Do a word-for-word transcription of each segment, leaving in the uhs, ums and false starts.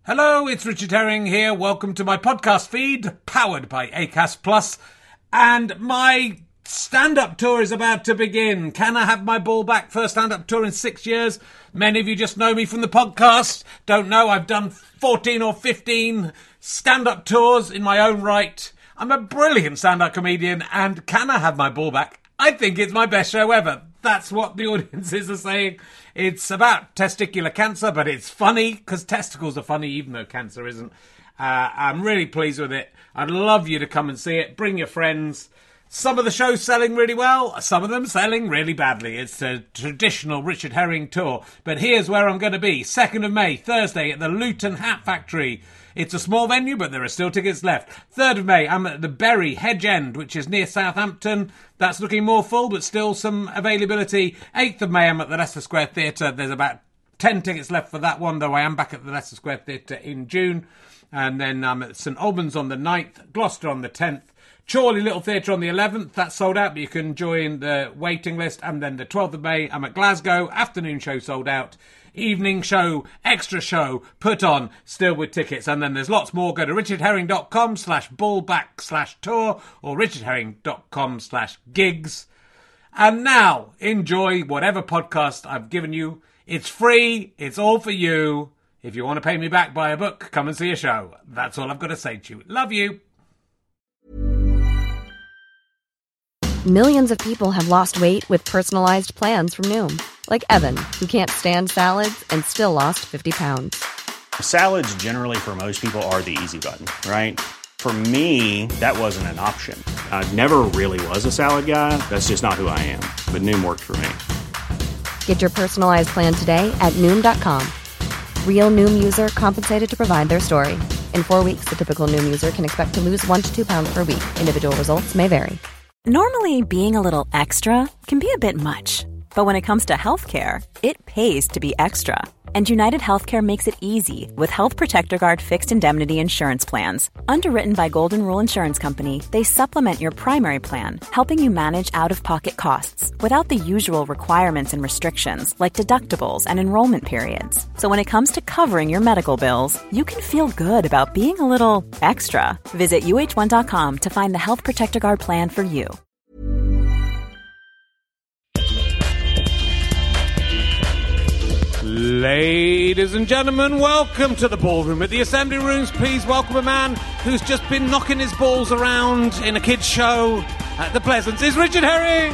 Hello, it's Richard Herring here. Welcome to my podcast feed, powered by Acast Plus. And my stand-up tour is about to begin. Can I have my ball back? First stand-up tour in six years. Many of you just know me from the podcast. Don't know, I've done fourteen or fifteen stand-up tours in my own right. I'm a brilliant stand-up comedian, and can I have my ball back? I think it's my best show ever. That's what the audiences are saying. It's about testicular cancer, but it's funny, because testicles are funny, even though cancer isn't. Uh, I'm really pleased with it. I'd love you to come and see it. Bring your friends. Some of the shows selling really well, some of them selling really badly. It's a traditional Richard Herring tour. But here's where I'm going to be. second of May, Thursday, at the Luton Hat Factory. It's a small venue, but there are still tickets left. third of May, I'm at the Bury Hedge End, which is near Southampton. That's looking more full, but still some availability. eighth of May, I'm at the Leicester Square Theatre. There's about ten tickets left for that one, though I am back at the Leicester Square Theatre in June. And then I'm at St Albans on the ninth, Gloucester on the tenth. Chorley Little Theatre on the eleventh, that's sold out, but you can join the waiting list. And then the twelfth of May, I'm at Glasgow, afternoon show sold out. Evening show, extra show, put on, still with tickets. And then there's lots more. Go to richardherring.com slash ballback slash tour or richardherring.com slash gigs. And now, enjoy whatever podcast I've given you. It's free, it's all for you. If you want to pay me back, buy a book, come and see a show. That's all I've got to say to you. Love you. Millions of people have lost weight with personalized plans from Noom. Like Evan, who can't stand salads and still lost fifty pounds. Salads generally for most people are the easy button, right? For me, that wasn't an option. I never really was a salad guy. That's just not who I am. But Noom worked for me. Get your personalized plan today at Noom dot com. Real Noom user compensated to provide their story. In four weeks, the typical Noom user can expect to lose one to two pounds per week. Individual results may vary. Normally, being a little extra can be a bit much. But when it comes to healthcare, it pays to be extra. And United Healthcare makes it easy with Health Protector Guard fixed indemnity insurance plans. Underwritten by Golden Rule Insurance Company, they supplement your primary plan, helping you manage out-of-pocket costs without the usual requirements and restrictions like deductibles and enrollment periods. So when it comes to covering your medical bills, you can feel good about being a little extra. Visit U H one dot com to find the Health Protector Guard plan for you. Ladies and gentlemen, welcome to the ballroom. At the Assembly Rooms, please welcome a man who's just been knocking his balls around in a kid's show at the Pleasance. It's Richard Herring!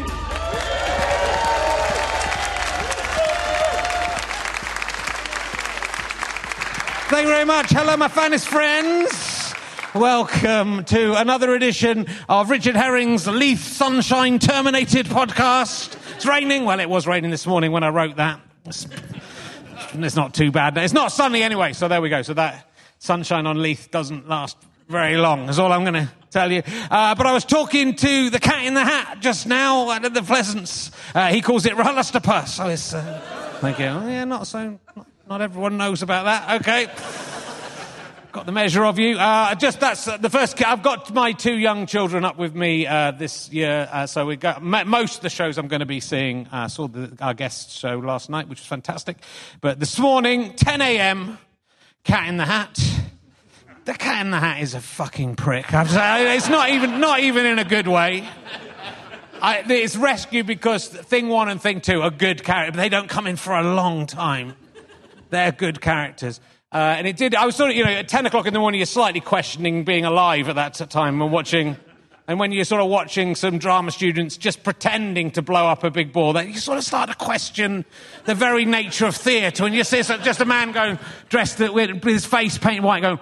Thank you very much. Hello, my finest friends. Welcome to another edition of Richard Herring's Leith Sunshine Terminated podcast. It's raining. Well, it was raining this morning when I wrote that. It's, it's not too bad. It's not sunny anyway, so there we go. So that sunshine on Leith doesn't last very long, is all I'm going to tell you. Uh, but I was talking to the Cat in the Hat just now at the Pleasance. Uh, he calls it RHLSTP. So it's... Uh, thank you. Oh, yeah, not so... Not, not everyone knows about that. Okay. Got the measure of you. Uh, just that's uh, the first... I've got my two young children up with me uh, this year, uh, so we got m- most of the shows I'm going to be seeing. I uh, saw the, our guest show last night, which was fantastic. But this morning, ten a.m, Cat in the Hat. The Cat in the Hat is a fucking prick. I'm sorry, it's not even not even in a good way. I, it's rescued because Thing One and Thing Two are good characters, but they don't come in for a long time. They're good characters. Uh, and it did, I was sort of, you know, at ten o'clock in the morning, you're slightly questioning being alive at that time and watching, and when you're sort of watching some drama students just pretending to blow up a big ball, that you sort of start to question the very nature of theatre. And you see just a man going, dressed with his face painted white, going,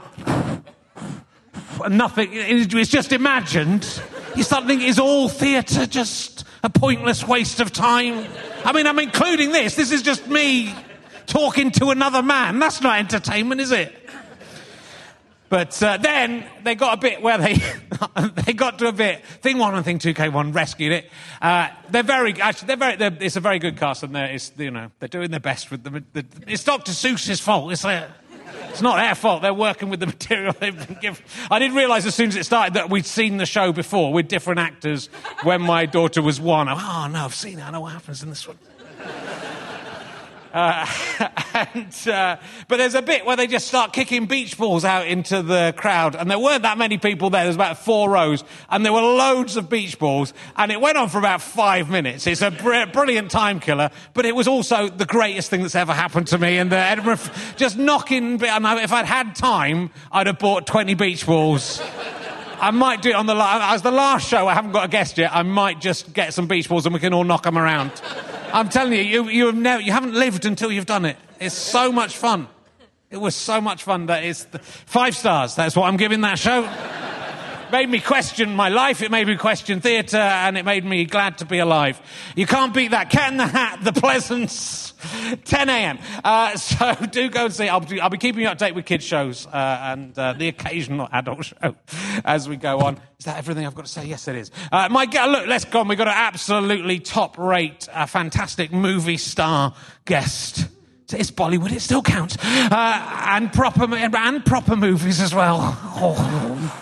and nothing, it's just imagined. You start thinking, is all theatre just a pointless waste of time? I mean, I'm including this. This is just me talking to another man. That's not entertainment, is it? But uh, then they got a bit where they they got to a bit. Thing One and Thing Two came on, rescued it. Uh, they're very actually they're very. They're, it's a very good cast, and they're it's, you know they're doing their best with the. the it's Doctor Seuss's fault. It's their, It's not their fault. They're working with the material they've been given. I didn't realise as soon as it started that we'd seen the show before with different actors when my daughter was one. Oh no, I've seen it. I know what happens in this one. Uh, and, uh, but there's a bit where they just start kicking beach balls out into the crowd, and there weren't that many people there. There's about four rows, and there were loads of beach balls, and it went on for about five minutes. It's a br- brilliant time killer, but it was also the greatest thing that's ever happened to me. And the Edinburgh, just knocking, and if I'd had time, I'd have bought twenty beach balls. I might do it on the la- as the last show. I haven't got a guest yet. I might just get some beach balls and we can all knock them around. I'm telling you, you you have never, you haven't lived until you've done it. It's so much fun. It was so much fun that it's the, five stars. That's what I'm giving that show. Made me question my life. It made me question theatre, and it made me glad to be alive. You can't beat that. Cat in the Hat, The Pleasance, ten a.m. Uh, so do go and see. I'll be, I'll be keeping you up to date with kids shows uh, and uh, the occasional adult show as we go on. Is that everything I've got to say? Yes, it is. Uh, my look, let's go on. We've got an absolutely top-rate, uh, fantastic movie star guest. It's Bollywood. It still counts, uh, and proper and proper movies as well. Oh.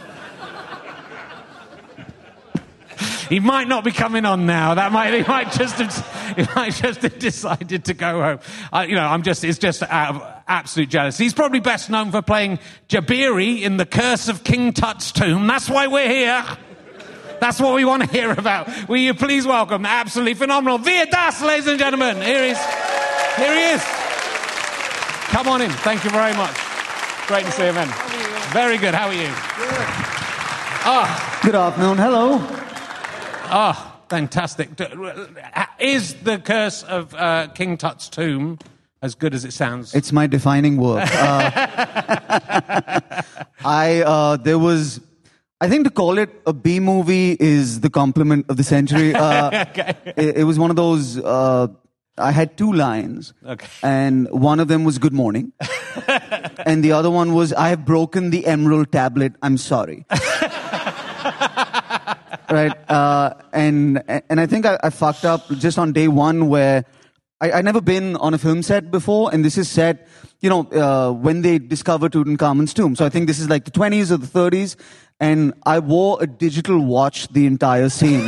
He might not be coming on now. That might he might just have, he might just have decided to go home. I, you know, I'm just it's just out of absolute jealousy. He's probably best known for playing Jabiri in The Curse of King Tut's Tomb. That's why we're here. That's what we want to hear about. Will you please welcome the absolutely phenomenal Veer Das, ladies and gentlemen. Here he is. Here he is. Come on in. Thank you very much. Great to see you, man. Very good. How are you? Good. Ah. Good afternoon. Hello. Ah, fantastic. Is The Curse of uh, King Tut's Tomb as good as it sounds? It's my defining work. Uh, I, uh, there was, I think to call it a B movie is the compliment of the century. Uh, okay. it, it was one of those, uh, I had two lines. Okay. And one of them was good morning. And the other one was, I have broken the emerald tablet. I'm sorry. Right, uh, and and I think I, I fucked up just on day one where I, I'd never been on a film set before, and this is set, you know, uh, when they discovered Tutankhamun's tomb. So I think this is like the twenties or the thirties, and I wore a digital watch the entire scene.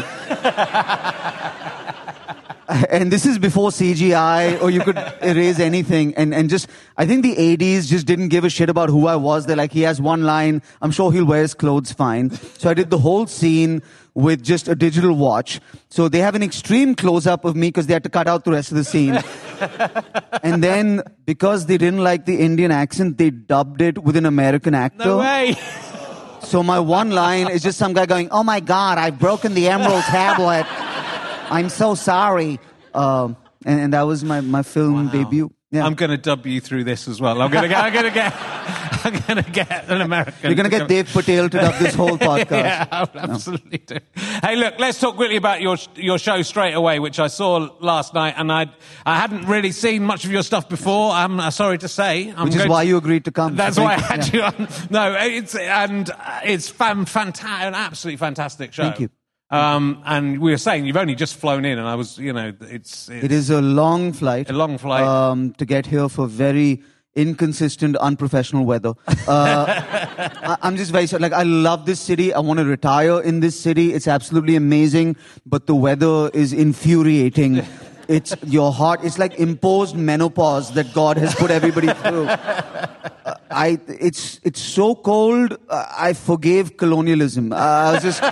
And this is before C G I, or you could erase anything. And, and just, I think the A Ds just didn't give a shit about who I was. They're like, he has one line. I'm sure he'll wear his clothes fine. So I did the whole scene with just a digital watch. So they have an extreme close-up of me because they had to cut out the rest of the scene. And then, because they didn't like the Indian accent, they dubbed it with an American actor. No way. So my one line is just some guy going, oh my God, I've broken the emerald tablet. I'm so sorry. Um, and, and that was my, my film wow. debut. Yeah. I'm going to dub you through this as well. I'm going to get, I'm going to get, I'm going to get an American. You're going to get Dave Patel to dub this whole podcast. Yeah, I will absolutely do. Hey, look, let's talk quickly about your your show Straight Away, which I saw last night, and I I hadn't really seen much of your stuff before. I'm uh, sorry to say. I'm which is why you agreed to come. That's so why I you. had yeah. you on. No, it's and it's fan, fanta- an absolutely fantastic show. Thank you. Um, and we were saying you've only just flown in, and I was, you know, it's, it's it is a long flight. A long flight um, to get here for very inconsistent, unprofessional weather. Uh, I, I'm just very sorry. Like, I love this city. I want to retire in this city. It's absolutely amazing, but the weather is infuriating. It's your heart. It's like imposed menopause that God has put everybody through. Uh, I. It's it's so cold. Uh, I forgave colonialism. Uh, I was just.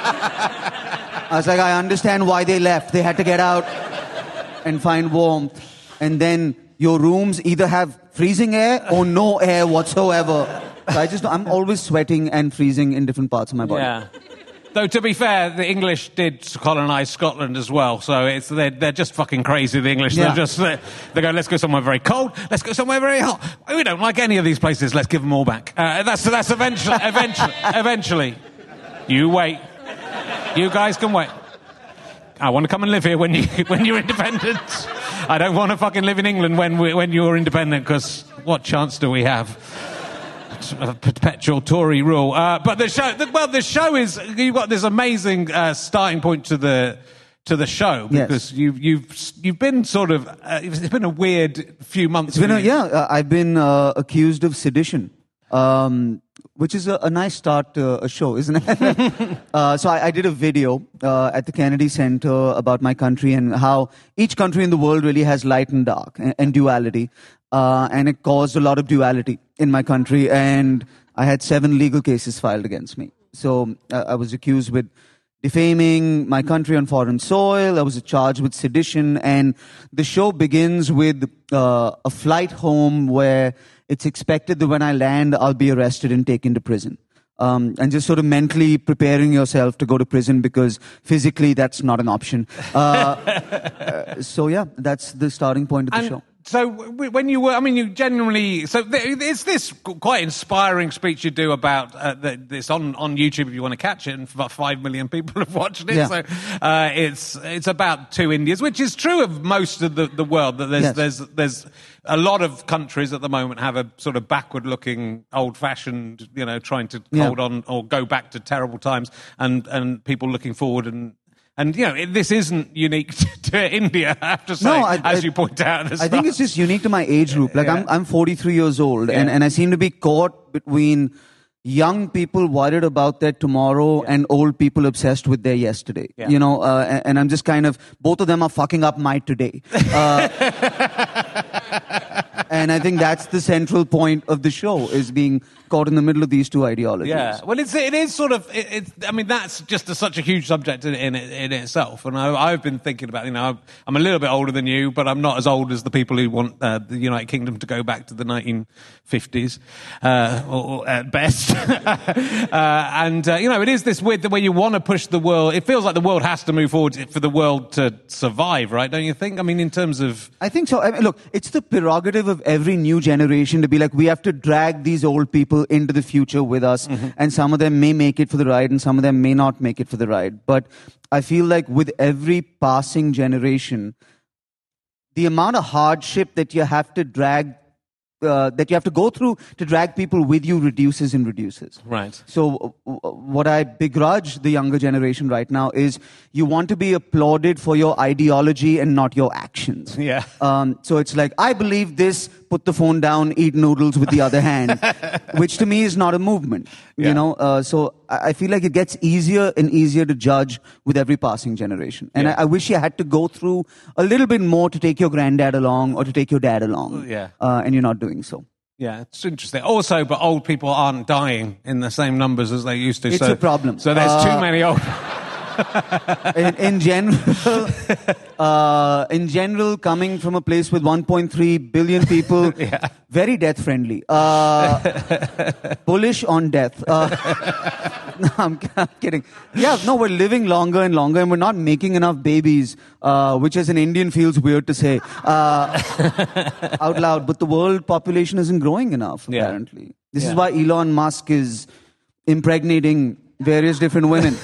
I was like, I understand why they left. They had to get out and find warmth. And then your rooms either have freezing air or no air whatsoever. So I just, I'm always sweating and freezing in different parts of my body. Yeah. Though, to be fair, the English did colonise Scotland as well, so it's they're, they're just fucking crazy, the English. Yeah. They're just, they're, they go, let's go somewhere very cold, let's go somewhere very hot. We don't like any of these places, let's give them all back. Uh, that's that's eventually, eventually, eventually. You wait. You guys can wait. I want to come and live here when, you, when you're independent. I don't want to fucking live in England when, we, when you're independent, because what chance do we have? A perpetual Tory rule. Uh, but the show, the, well, the show is, you've got this amazing uh, starting point to the to the show, because yes. you've you've you've been sort of uh, it's been a weird few months. It's been a, you. yeah, uh, I've been uh, accused of sedition. Um, which is a, a nice start to a show, isn't it? uh, so I, I did a video uh, at the Kennedy Center about my country and how each country in the world really has light and dark and, and duality. Uh, and it caused a lot of duality in my country. And I had seven legal cases filed against me. So uh, I was accused with defaming my country on foreign soil. I was charged with sedition. And the show begins with uh, a flight home where it's expected that when I land, I'll be arrested and taken to prison. Um, and just sort of mentally preparing yourself to go to prison because physically that's not an option. Uh, uh, so yeah, that's the starting point of the and show. So when you were, I mean, you genuinely, so it's this quite inspiring speech you do about uh, the, this on, on YouTube if you want to catch it, and about five million people have watched it. Yeah. So uh, it's it's about two Indias, which is true of most of the, the world. That there's Yes. there's there's a lot of countries at the moment have a sort of backward-looking, old-fashioned, you know, trying to Yeah. hold on or go back to terrible times, and and people looking forward and. And, you know, it, this isn't unique to, to India, I have to say, No, I- as I- you point out. At the I start. think it's just unique to my age group. Like Yeah. I'm, I'm forty-three years old, and, Yeah. and I seem to be caught between young people worried about their tomorrow and old people obsessed with their yesterday. Yeah. You know, uh, and, and I'm just kind of, both of them are fucking up my today. Uh, and I think that's the central point of the show, is being caught in the middle of these two ideologies. Yeah, well, it's it is sort of it, it's. I mean, that's just a, such a huge subject in in, in itself. And I, I've been thinking about, you know, I'm a little bit older than you, but I'm not as old as the people who want uh, the United Kingdom to go back to the nineteen fifties, uh, or, or at best. uh, and uh, you know, it is this weird the way you want to push the world. It feels like the world has to move forward for the world to survive, right? Don't you think? I mean, in terms of I think so. I mean, look, it's the prerogative of every new generation to be like, we have to drag these old people into the future with us, mm-hmm. and some of them may make it for the ride and some of them may not make it for the ride. But I feel like with every passing generation, the amount of hardship that you have to drag Uh, that you have to go through to drag people with you reduces and reduces. Right. So uh, what I begrudge the younger generation right now is you want to be applauded for your ideology and not your actions. Yeah. Um, so it's like, I believe this, put the phone down, eat noodles with the other hand, which to me is not a movement. Yeah. You know, uh, so I I feel like it gets easier and easier to judge with every passing generation. And Yeah. I, I wish you had to go through a little bit more to take your granddad along or to take your dad along. Yeah. Uh, and you're not doing so. Yeah, it's interesting. Also, but old people aren't dying in the same numbers as they used to. It's so, a problem. So there's too Uh, many old. in, in general, uh, in general, coming from a place with one point three billion people, Yeah. very death friendly, uh, bullish on death. Uh, no, I'm, I'm kidding. Yeah, no, we're living longer and longer, and we're not making enough babies, uh, which as an Indian feels weird to say uh, out loud. But the world population isn't growing enough, Yeah. apparently. This Yeah. is why Elon Musk is impregnating various different women.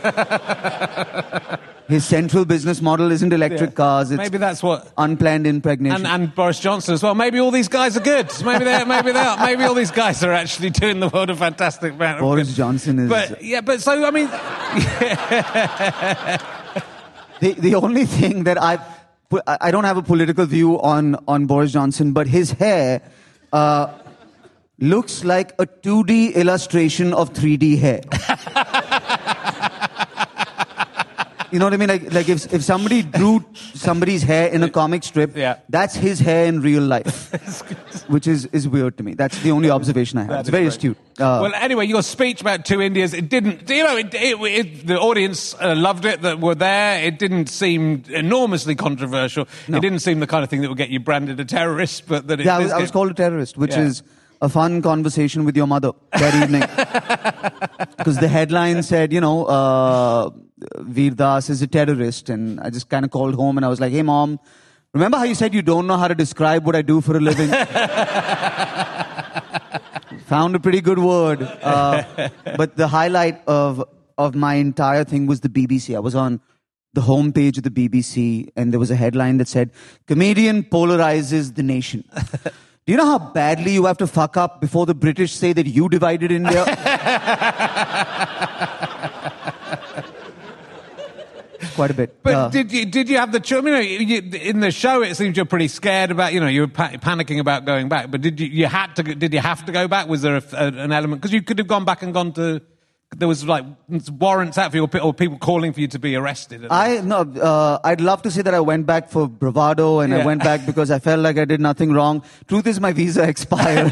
His central business model isn't electric Yeah. cars. It's Maybe that's what. unplanned impregnation. And, and Boris Johnson as well. Maybe all these guys are good. Maybe they maybe they are. Maybe all these guys are actually doing the world a fantastic amount of Boris good. Johnson is... But yeah, but so I mean, The, the only thing that I... I don't have a political view on, on Boris Johnson, but his hair uh, looks like a two D illustration of three D hair. You know what I mean? Like, like if if somebody drew somebody's hair in a comic strip, Yeah. that's his hair in real life, which is, is weird to me. That's the only observation I have. That It's is very great. astute. Uh, well, anyway, your speech about two Indias, it didn't, you know, it, it, it, the audience uh, loved it that were there. It didn't seem enormously controversial. No. It didn't seem the kind of thing that would get you branded a terrorist, but that it yeah, I was, this I was did. called a terrorist, which Yeah. is a fun conversation with your mother that evening. Because the headline said, you know, uh, Veer Das is a terrorist. And I just kind of called home and I was like, hey, Mom, remember how you said you don't know how to describe what I do for a living? Found a pretty good word. Uh, but the highlight of, of my entire thing was the B B C. I was on the homepage of the B B C and there was a headline that said, comedian polarizes the nation. Do you know how badly you have to fuck up before the British say that you divided India? quite a bit. But Uh, did you did you have the? I mean, you, in the show, it seems you're pretty scared about. You know, you were pa- panicking about going back. But did you you had to? Did you have to go back? Was there a, a, an element because you could have gone back and gone to? There was like warrants out for you, or people calling for you to be arrested. I no. Uh, I'd love to say that I went back for bravado and Yeah. I went back because I felt like I did nothing wrong. Truth is, my visa expired.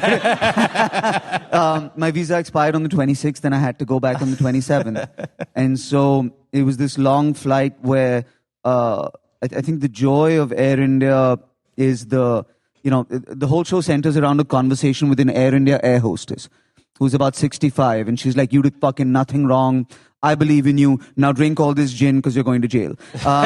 um, my visa expired on the twenty-sixth, and I had to go back on the twenty-seventh. And so it was this long flight where uh, I, I think the joy of Air India is the you know the whole show centers around a conversation with an Air India air hostess who's about sixty-five, and she's like, you did fucking nothing wrong. I believe in you. Now drink all this gin because you're going to jail.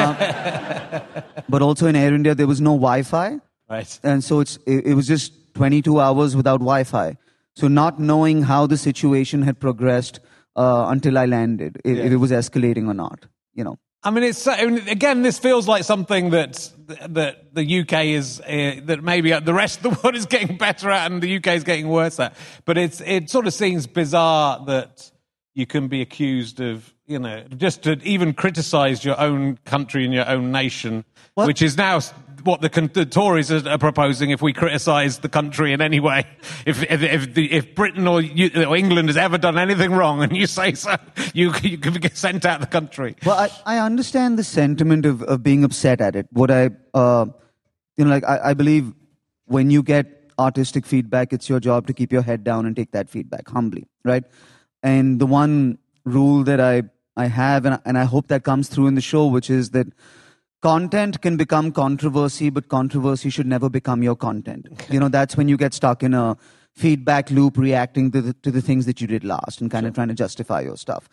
Uh, but also in Air India, there was no Wi-Fi. Right. And so it's it, it was just twenty-two hours without Wi-Fi. So not knowing how the situation had progressed uh, until I landed, if, Yeah. if it was escalating or not, you know. I mean, it's I mean, again, this feels like something that that the U K is uh, that maybe the rest of the world is getting better at, and the U K is getting worse at. But it's it sort of seems bizarre that you can be accused of, you know, just to even criticise your own country and your own nation, What? which is now what the, con- the Tories are, are proposing. If we criticise the country in any way, if if if, the, if Britain or, you, or England has ever done anything wrong, and you say so, you you can get sent out of the country. Well, I, I understand the sentiment of, of being upset at it. What I, uh, you know, like I, I believe when you get artistic feedback, it's your job to keep your head down and take that feedback humbly, right? And the one rule that I, I have, and I, and I hope that comes through in the show, which is that content can become controversy, but controversy should never become your content. You know, that's when you get stuck in a feedback loop, reacting to the, to the things that you did last and kind of trying to justify your stuff.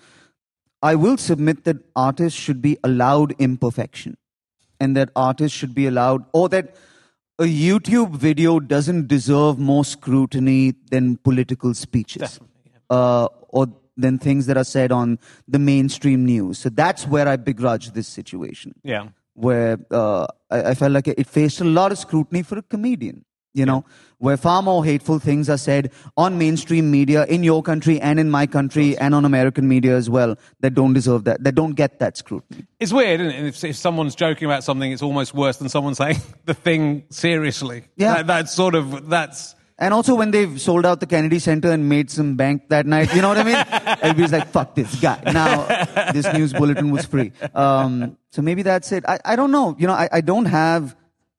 I will submit that artists should be allowed imperfection, and that artists should be allowed, or that a YouTube video doesn't deserve more scrutiny than political speeches. Definitely, uh, or than things that are said on the mainstream news. So that's where I begrudge this situation. Yeah. Where uh, I, I felt like it faced a lot of scrutiny for a comedian, you know, where far more hateful things are said on mainstream media in your country and in my country and on American media as well that don't deserve that, that don't get that scrutiny. It's weird, isn't it? If, if someone's joking about something, it's almost worse than someone saying the thing seriously. Yeah. That, that's sort of, that's... And also when they've sold out the Kennedy Center and made some bank that night, you know what I mean? Everybody's like, fuck this guy. Now, this news bulletin was free. Um, so maybe that's it. I, I don't know. You know, I, I don't have...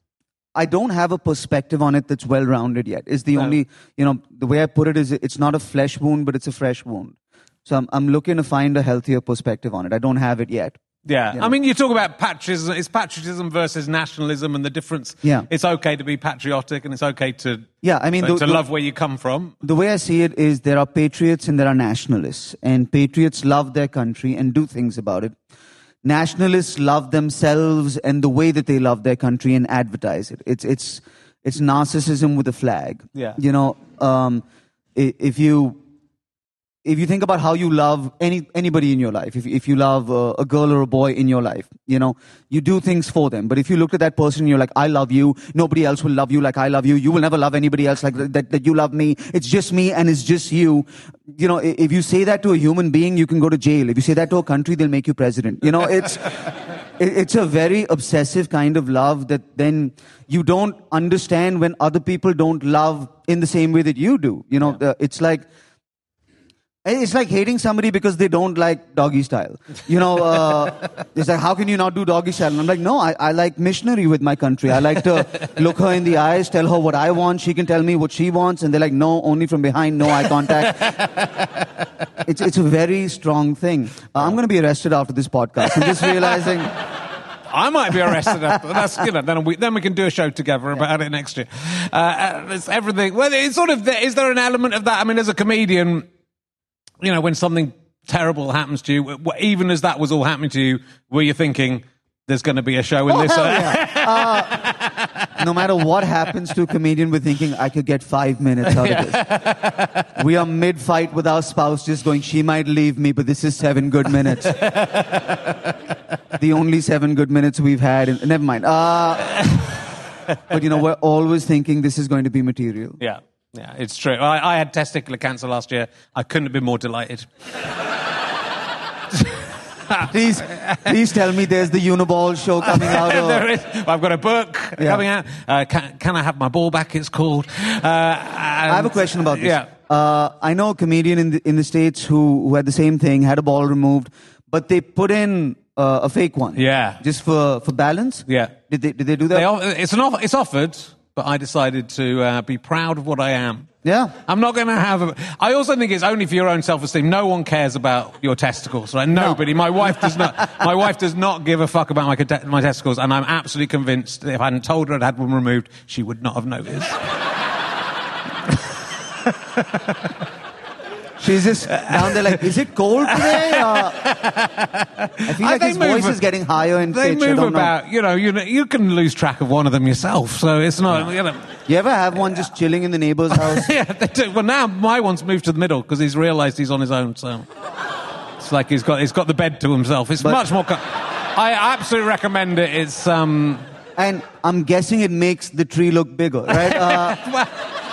I don't have a perspective on it that's well-rounded yet. Is the No. only, you know, the way I put it is it's not a flesh wound, but it's a fresh wound. So I'm, I'm looking to find a healthier perspective on it. I don't have it yet. Yeah, You know? I mean, you talk about patriotism. It's patriotism versus nationalism, and the difference. Yeah. It's okay to be patriotic, and it's okay to Yeah, I mean, to the- the- love where you come from. The way I see it is there are patriots and there are nationalists. And patriots love their country and do things about it. Nationalists love themselves and the way that they love their country and advertise it. It's it's it's narcissism with a flag. Yeah. You know, um, i- if you if you think about how you love any anybody in your life, if if you love uh, a girl or a boy in your life, you know, you do things for them. But if you looked at that person and you're like, I love you, nobody else will love you like I love you. You will never love anybody else like that, that, that you love me. It's just me and it's just you. You know, i- if you say that to a human being, you can go to jail. If you say that to a country, they'll make you president. You know, it's it- it's a very obsessive kind of love that then you don't understand when other people don't love in the same way that you do. You know, the, it's like. It's like hating somebody because they don't like doggy style. You know, uh, it's like, how can you not do doggy style? And I'm like, no, I, I like missionary with my country. I like to look her in the eyes, tell her what I want. She can tell me what she wants. And they're like, no, only from behind, no eye contact. it's, it's a very strong thing. Uh, I'm going to be arrested after this podcast. I'm just realizing... I might be arrested after that's you know then we then we can do a show together about it next year. Uh, uh, it's everything. Well, it's sort of is there an element of that? I mean, as a comedian. You know, when something terrible happens to you, w- w- even as that was all happening to you, were you thinking, there's going to be a show in Oh, this? hell yeah. uh, no matter what happens to a comedian, we're thinking, I could get five minutes out of this. We are mid-fight with our spouse just going, she might leave me, but this is seven good minutes. The only seven good minutes we've had. In, never mind. Uh, but, you know, we're always thinking this is going to be material. Yeah, yeah, it's true. I, I had testicular cancer last year. I couldn't have been more delighted. please, please tell me there's the Uniball show coming out. Or... there is. I've got a book Yeah. coming out. Uh, can, can I have my ball back? It's called. Uh, I have a question about this. Yeah. Uh, I know a comedian in the, in the States who, who had the same thing, had a ball removed, but they put in uh, a fake one. Yeah. Just for, for balance? Yeah. Did they, did they do that? They, off- it's, an off- it's offered, but I decided to uh, be proud of what I am. Yeah. I'm not going to have a... I also think it's only for your own self-esteem. No one cares about your testicles, right? Nobody. My wife does not My wife does not give a fuck about my, te- my testicles, and I'm absolutely convinced that if I hadn't told her I'd had one removed, she would not have noticed. She's just down there like, is it cold today? Uh, I feel like They his move voice a- is getting higher in They pitch. I move don't know. about, you know, you know, you can lose track of one of them yourself, so it's not, you know... You ever have one just chilling in the neighbor's house? Yeah, they do. Well, now my one's moved to the middle because he's realised he's on his own. So it's like he's got he's got the bed to himself. It's But- much more. Co- I absolutely recommend it. It's um. And I'm guessing it makes the tree look bigger, right? Uh, well,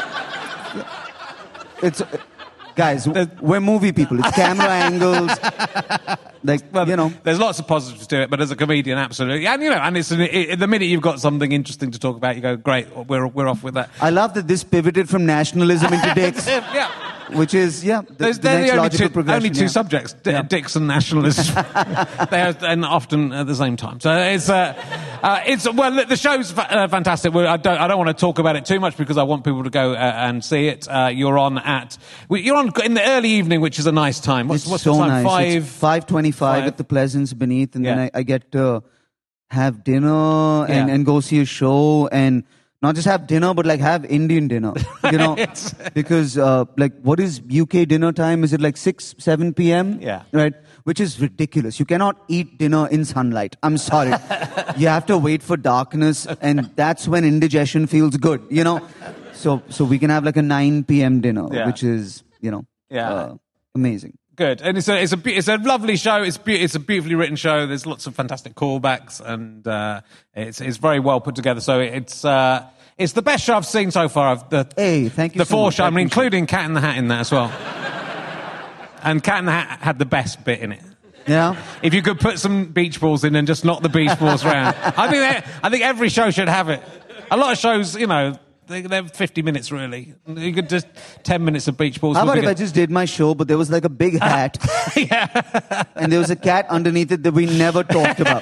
it's uh, guys, we're movie people. It's camera angles, like well, you know. there's lots of positives to it, but as a comedian, absolutely, and you know, and it's it, the minute you've got something interesting to talk about, you go, great, we're we're off with that. I love that this pivoted from nationalism into dicks, Yeah. which is yeah. The, There's, the they're next the only logical two, progression, only two yeah. subjects, D- Yeah. dicks and nationalism. They're and often at the same time. So it's uh, uh, it's well, the show's fa- uh, fantastic. Well, I don't I don't want to talk about it too much because I want people to go uh, and see it. Uh, you're on at well, you're on in the early evening, which is a nice time. What's, It's what's so the time? nice. Five. It's five twenty-five five. at the Pleasance beneath, and Yeah. then I, I get to have dinner and, Yeah. and go see a show, and not just have dinner, but like have Indian dinner. You know, It's- because uh, like what is U K dinner time? Is it like six, seven p.m.? Yeah. Right. Which is ridiculous. You cannot eat dinner in sunlight. I'm sorry. You have to wait for darkness, and that's when indigestion feels good. You know. So so we can have like a nine p.m. dinner, Yeah. which is you know Yeah. uh, amazing. Good, and it's a it's a be- it's a lovely show. It's be- it's a beautifully written show. There's lots of fantastic callbacks, and uh, it's it's very well put together. So it's uh, it's the best show I've seen so far. Of the Hey, thank you The so four much. show, I I mean, appreciate including Cat in the Hat in that as well. And Cat in the Hat had the best bit in it. Yeah. If you could put some beach balls in and just knock the beach balls around, I think that, I think every show should have it. A lot of shows, you know, they, they're fifty minutes really. You could just ten minutes of beach balls. How would about be if I good. just did my show, but there was like a big hat, yeah. and there was a cat underneath it that we never talked about.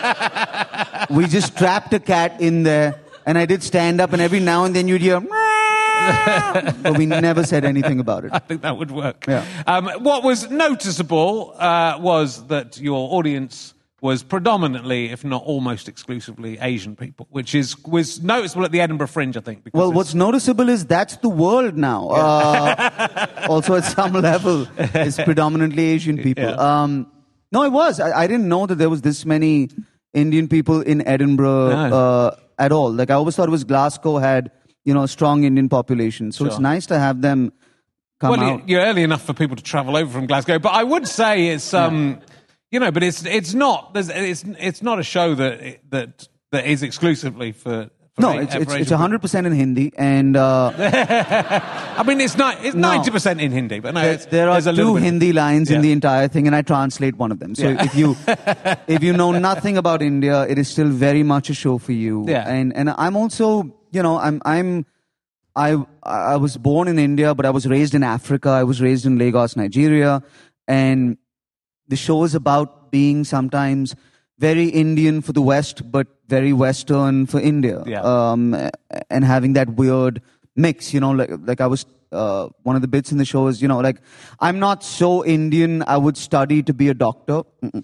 We just trapped a cat in there, and I did stand up, and every now and then you'd hear, "Meow," but we never said anything about it. I think that would work. Yeah. Um, what was noticeable uh, was that your audience was predominantly, if not almost exclusively, Asian people, which is was noticeable at the Edinburgh Fringe, I think. Because Well, it's- what's noticeable is that's the world now. Uh, also, at some level, it's predominantly Asian people. Yeah. Um, no, it was. I, I didn't know that there was this many Indian people in Edinburgh No. uh, at all. Like I always thought it was Glasgow had, you know, a strong Indian population. So it's Sure. nice to have them come well, out. you're early enough for people to travel over from Glasgow, but I would say it's, um, you know, but it's it's not there's, it's it's not a show that that that is exclusively for. for No, A- it's for it's Asian it's one hundred percent in Hindi, and uh, I mean, it's not it's No. ninety percent in Hindi, but no, there, it's, there are there's a little two bit- Hindi lines in Yeah. the entire thing, and I translate one of them. So Yeah. if you if you know nothing about India, it is still very much a show for you. Yeah. And and I'm also, you know, I'm I'm I I was born in India, but I was raised in Africa. I was raised in Lagos, Nigeria, and the show is about being sometimes very Indian for the West, but very Western for India. Yeah. Um, and having that weird mix, you know, like like I was. Uh, one of the bits in the show is, you know, like, I'm not so Indian, I would study to be a doctor. Mm-mm.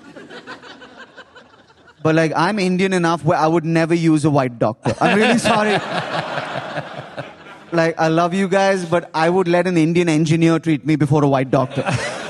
But, like, I'm Indian enough where I would never use a white doctor. I'm really sorry. Like, I love you guys, but I would let an Indian engineer treat me before a white doctor.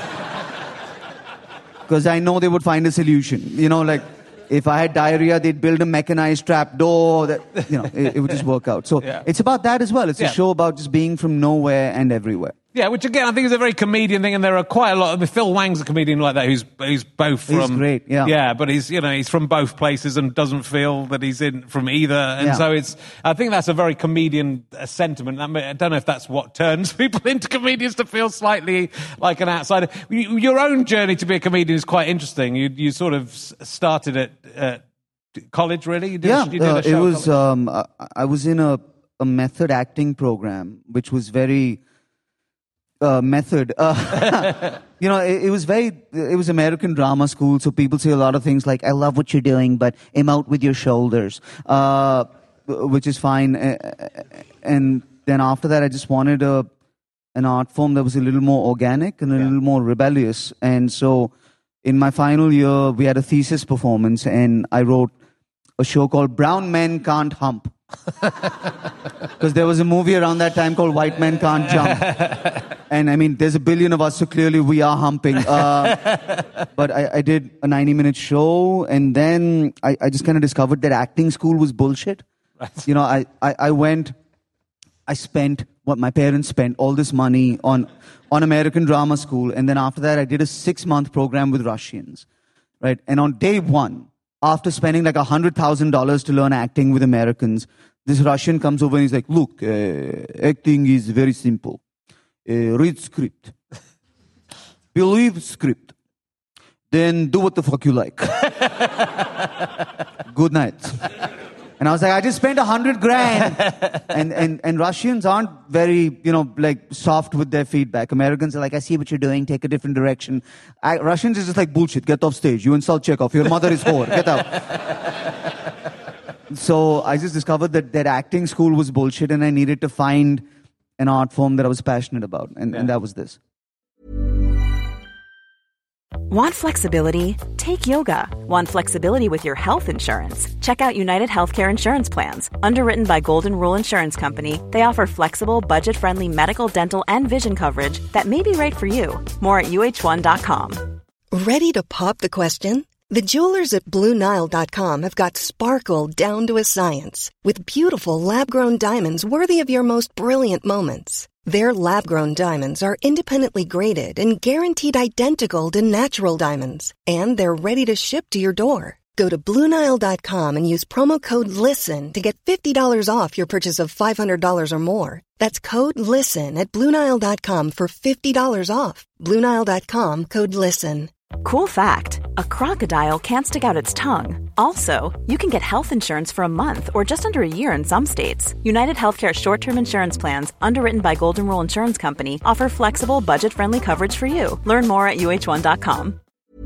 Because I know they would find a solution. You know, like, if I had diarrhea, they'd build a mechanized trap door that, you know, it, it would just work out. So Yeah. it's about that as well. It's Yeah. a show about just being from nowhere and everywhere. Yeah, which again I think is a very comedian thing, and there are quite a lot. I mean, Phil Wang's a comedian like that who's who's both from. He's great, yeah. Yeah, but he's you know he's from both places and doesn't feel that he's in from either, and Yeah. so it's. I think that's a very comedian uh, sentiment. I, mean, I don't know if that's what turns people into comedians to feel slightly like an outsider. You, your own journey to be a comedian is quite interesting. You you sort of s- started at uh, college, really. You did, Yeah, you did uh, a it show at was. college? Um, I, I was in a, a method acting program, which was very uh, method. Uh, you know, it, it was very. It was American drama school, so people say a lot of things like, "I love what you're doing, but aim out with your shoulders," uh, which is fine. And then after that, I just wanted a an art form that was a little more organic and a Yeah. little more rebellious, and so. In my final year, we had a thesis performance, and I wrote a show called Brown Men Can't Hump. Because there was a movie around that time called White Men Can't Jump. And I mean, there's a billion of us, so clearly we are humping. Uh, but I, I did a ninety-minute show, and then I, I just kind of discovered that acting school was bullshit. Right. You know, I, I, I went, I spent what my parents spent, all this money on on American drama school, and then after that, I did a six-month program with Russians, right? And on day one, after spending like one hundred thousand dollars to learn acting with Americans, this Russian comes over and he's like, look, uh, acting is very simple. Uh, read script. Believe script. Then do what the fuck you like. Good night. And I was like, I just spent a hundred grand. and, and, and Russians aren't very, you know, like soft with their feedback. Americans are like, I see what you're doing, take a different direction. I, Russians is just like, bullshit, get off stage. You insult Chekhov. Your mother is whore. Get out. So I just discovered that, that acting school was bullshit, and I needed to find an art form that I was passionate about. And, Yeah. and that was this. Want flexibility? Take yoga. Want flexibility with your health insurance? Check out United Healthcare Insurance Plans. Underwritten by Golden Rule Insurance Company, they offer flexible, budget-friendly medical, dental, and vision coverage that may be right for you. More at U H one dot com. Ready to pop the question? The jewelers at Blue Nile dot com have got sparkle down to a science with beautiful lab-grown diamonds worthy of your most brilliant moments. Their lab-grown diamonds are independently graded and guaranteed identical to natural diamonds, and they're ready to ship to your door. Go to Blue Nile dot com and use promo code LISTEN to get fifty dollars off your purchase of five hundred dollars or more. That's code LISTEN at Blue Nile dot com for fifty dollars off. Blue Nile dot com, code LISTEN. Cool fact, a crocodile can't stick out its tongue. Also, you can get health insurance for a month or just under a year in some states. United Healthcare short-term insurance plans, underwritten by Golden Rule Insurance Company, offer flexible, budget-friendly coverage for you. Learn more at U H one dot com.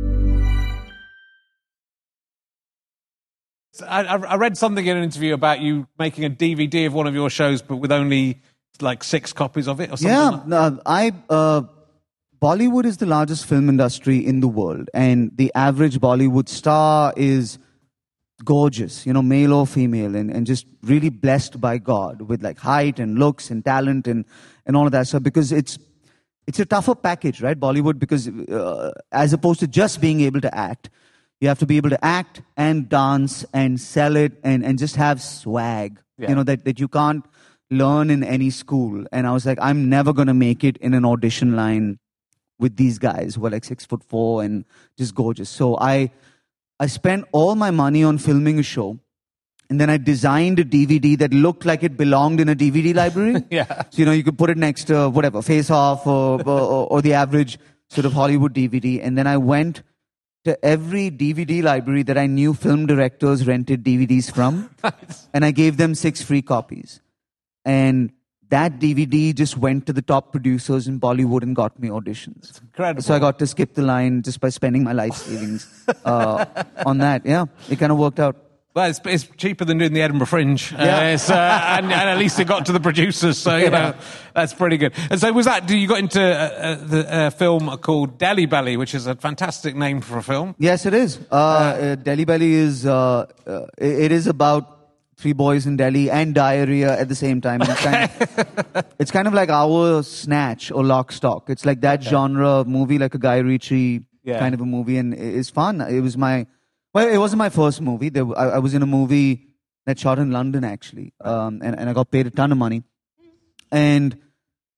I, I read something in an interview about you making a D V D of one of your shows, but with only like six copies of it or something. Yeah, like no, I... Uh, Bollywood is the largest film industry in the world, and the average Bollywood star is gorgeous, you know, male or female, and, and just really blessed by God with like height and looks and talent and, and all of that stuff, because it's it's a tougher package, right, Bollywood, because uh, as opposed to just being able to act, you have to be able to act and dance and sell it and, and just have swag, Yeah. you know, that, that you can't learn in any school. And I was like, I'm never going to make it in an audition line with these guys who are like six foot four and just gorgeous. So I I spent all my money on filming a show, and then I designed a D V D that looked like it belonged in a D V D library. Yeah. So, you know, you could put it next to whatever, Face Off or, or, or the average sort of Hollywood D V D. And then I went to every D V D library that I knew film directors rented D V Ds from, and I gave them six free copies. And that D V D just went to the top producers in Bollywood and got me auditions. incredible. So I got to skip the line just by spending my life savings uh, on that. Yeah, it kind of worked out. Well, it's, it's cheaper than doing the Edinburgh Fringe. Uh, Yeah. it's, uh, and, and at least it got to the producers, so, you know, that's pretty good. And so was that, you got into uh, uh, the uh, film called Delhi Belly, which is a fantastic name for a film. Yes, it is. Uh, uh, Delhi Belly is, uh, uh, it, it is about three boys in Delhi and diarrhea at the same time. It's kind of, it's kind of like our Snatch or Lock, Stock. It's like that genre of movie, like a Guy Ritchie Yeah. kind of a movie, and it's fun. It was my, well, it wasn't my first movie. There, I, I was in a movie that shot in London, actually, um, and, and I got paid a ton of money. And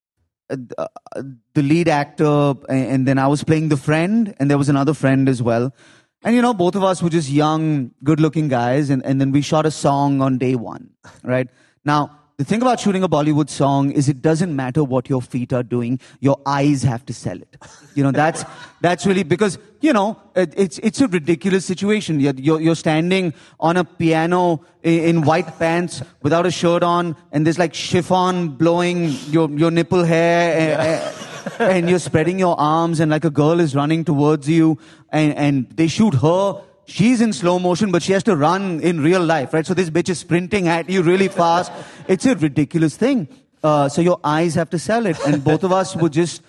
uh, the lead actor, and, and then I was playing the friend, and there was another friend as well. And, you know, both of us were just young, good-looking guys, and, and then we shot a song on day one, right? Now, the thing about shooting a Bollywood song is it doesn't matter what your feet are doing. Your eyes have to sell it. You know, that's that's really because, you know, it, it's it's a ridiculous situation. You're, you're, you're standing on a piano in, in white pants without a shirt on, and there's like chiffon blowing your, your nipple hair, yeah. and, and you're spreading your arms, and like a girl is running towards you, and, and they shoot her. She's in slow motion, but she has to run in real life, right? So this bitch is sprinting at you really fast. It's a ridiculous thing. Uh, so your eyes have to sell it. And both of us were just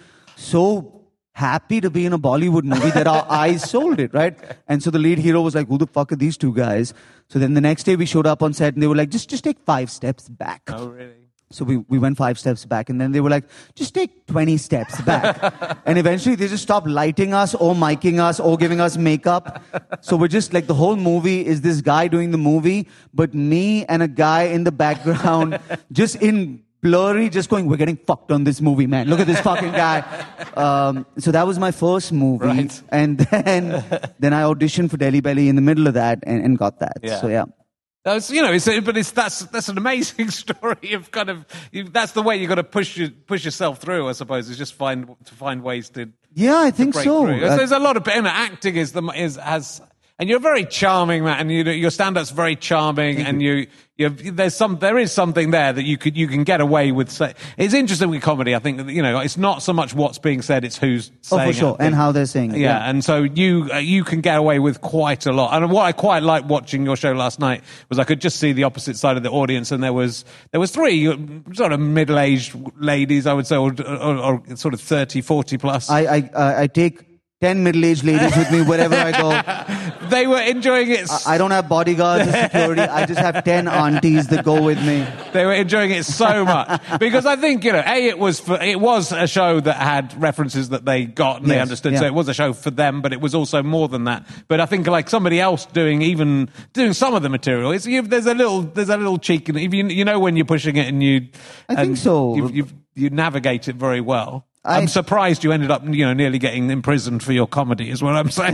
so happy to be in a Bollywood movie that our eyes sold it, right? And so the lead hero was like, who the fuck are these two guys? So then the next day we showed up on set and they were like, just, just take five steps back. Oh, really? So we, we went five steps back, and then they were like, just take twenty steps back. And eventually they just stopped lighting us or miking us or giving us makeup. So we're just like, the whole movie is this guy doing the movie, but me and a guy in the background just in blurry, just going, we're getting fucked on this movie, man. Look at this fucking guy. Um, so that was my first movie. Right. And then, then I auditioned for Delhi Belly in the middle of that and, and got that. Yeah. So yeah. That's, you know, it's, but it's that's that's an amazing story of kind of you, that's the way you got to push your, push yourself through. I suppose is just find to find ways to yeah, I think break so. through. Uh, There's a lot of you know, acting is the is has. And you're very charming, man. And you, your stand-up's very charming. And you, you, there's some, there is something there that you could, you can get away with. Say, it's interesting with comedy. I think that you know, it's not so much what's being said; it's who's saying oh, for sure, it. and how they're saying it. Yeah, Yeah. and so you, uh, you can get away with quite a lot. And what I quite liked watching your show last night was I could just see the opposite side of the audience, and there was there was three sort of middle-aged ladies, I would say, or, or, or sort of thirty, forty plus. I, I, uh, I take ten middle-aged ladies with me wherever I go. They were enjoying it. I, I don't have bodyguards or security. I just have ten aunties that go with me. They were enjoying it so much because I think you know, a it was for, it was a show that had references that they got and Yes, they understood. yeah. So it was a show for them, but it was also more than that. But I think like somebody else doing even doing some of the material, it's, you, there's a little there's a little cheek in it. You, you know when you're pushing it and you. I think and so. You you you navigate it very well. I- I'm surprised you ended up, you know, nearly getting imprisoned for your comedy, is what I'm saying.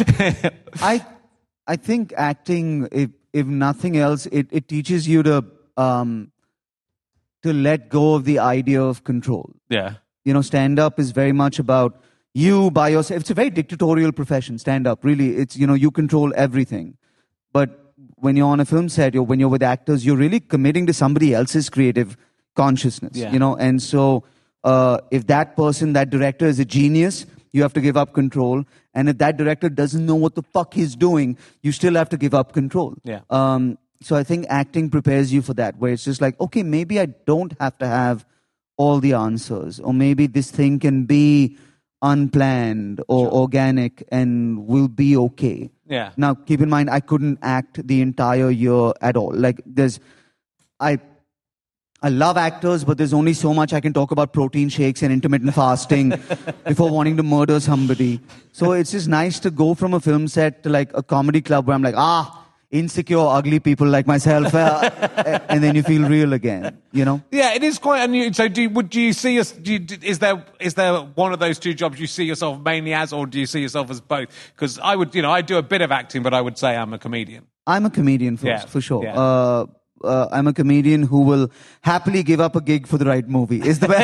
I I think acting, if if nothing else, it, it teaches you to um to let go of the idea of control. Yeah. You know, stand-up is very much about you by yourself. It's a very dictatorial profession, stand-up. Really, it's, you know, you control everything. But when you're on a film set, or when you're with actors, you're really committing to somebody else's creative consciousness. Yeah. You know, and so uh, if that person, that director is a genius, you have to give up control. And if that director doesn't know what the fuck he's doing, you still have to give up control. Yeah. Um, so I think acting prepares you for that, where it's just like, okay, maybe I don't have to have all the answers, or maybe this thing can be unplanned or Sure. organic and will be okay. Yeah. Now, keep in mind, I couldn't act the entire year at all. Like, there's, I, I love actors, but there's only so much I can talk about protein shakes and intermittent fasting before wanting to murder somebody. So it's just nice to go from a film set to like a comedy club where I'm like, ah, insecure, ugly people like myself, uh, and then you feel real again, you know? Yeah, it is quite unusual. So, do you, would do you see us? Do you, is there is there one of those two jobs you see yourself mainly as, or do you see yourself as both? Because I would, you know, I do a bit of acting, but I would say I'm a comedian. I'm a comedian first, Yeah, for sure. yeah. Uh, uh, I'm a comedian who will happily give up a gig for the right movie. Is the best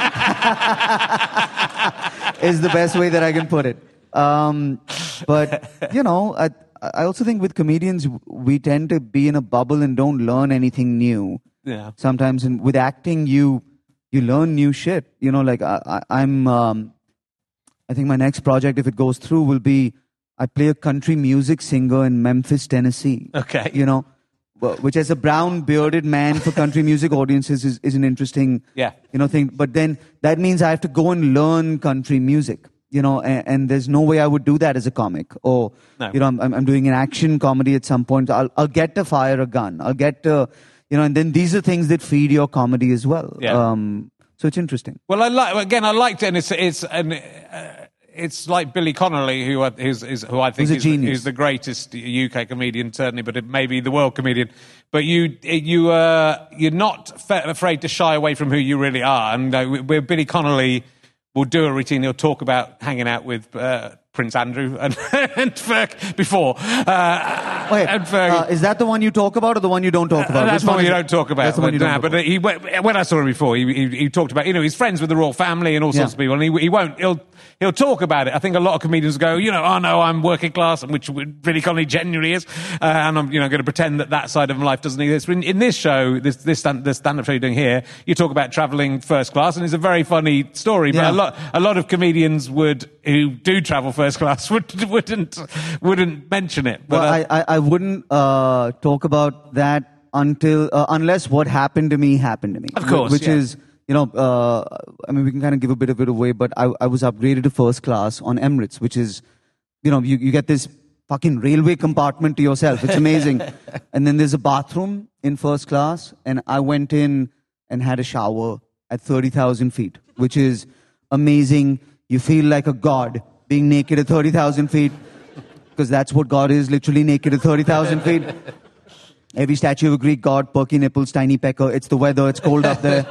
is the best way that I can put it. Um, but you know, I I also think with comedians we tend to be in a bubble and don't learn anything new. Yeah. Sometimes, and with acting, you you learn new shit. You know, like I, I, I'm. Um, I think my next project, if it goes through, will be I play a country music singer in Memphis, Tennessee. Okay. You know, wh- which as a brown bearded man for country music audiences is, is an interesting, Yeah. you know, thing. But then that means I have to go and learn country music. You know, and, and there's no way I would do that as a comic. Or, No. you know, I'm, I'm doing an action comedy at some point. I'll, I'll get to fire a gun. I'll get to, you know, and then these are things that feed your comedy as well. Yeah. Um, so it's interesting. Well, I like again. I liked it, and it's it's and uh, it's like Billy Connolly, who I, who's, is, who I think He's a is, genius. is the greatest U K comedian, certainly, but it maybe the world comedian. But you, you, uh, you're not fa- afraid to shy away from who you really are. And uh, where Billy Connolly will do a routine, he'll talk about hanging out with uh, Prince Andrew and, and Ferg before. Uh, Okay. and Ferg. Uh, is that the one you talk about or the one you don't talk about? Uh, that's Which the one is you it? don't talk about. That's the one you but, don't nah, talk but he, when I saw him before, he, he, he talked about, you know, he's friends with the royal family and all sorts Yeah. of people, and he, he won't, he'll, he'll talk about it. I think a lot of comedians go, you know, oh no, I'm working class, and which really Connolly genuinely is, uh, and I'm, you know, going to pretend that that side of my life doesn't exist. But in, in this show, this, this, stand, this stand-up show you're doing here, you talk about travelling first class, and it's a very funny story, but Yeah. a lot, a lot of comedians would, who do travel first class, would, wouldn't, wouldn't mention it. But, Well, uh, I, I, I wouldn't uh, talk about that until uh, unless what happened to me happened to me. Of course, which yeah. is, you know, uh, I mean, we can kind of give a bit of it away, but I, I was upgraded to first class on Emirates, which is, you know, you, you get this fucking railway compartment to yourself. It's amazing. And then there's a bathroom in first class, and I went in and had a shower at thirty thousand feet, which is amazing. You feel like a god being naked at thirty thousand feet, because that's what God is, literally naked at thirty thousand feet. Every statue of a Greek god, perky nipples, tiny pecker. It's the weather, it's cold up there.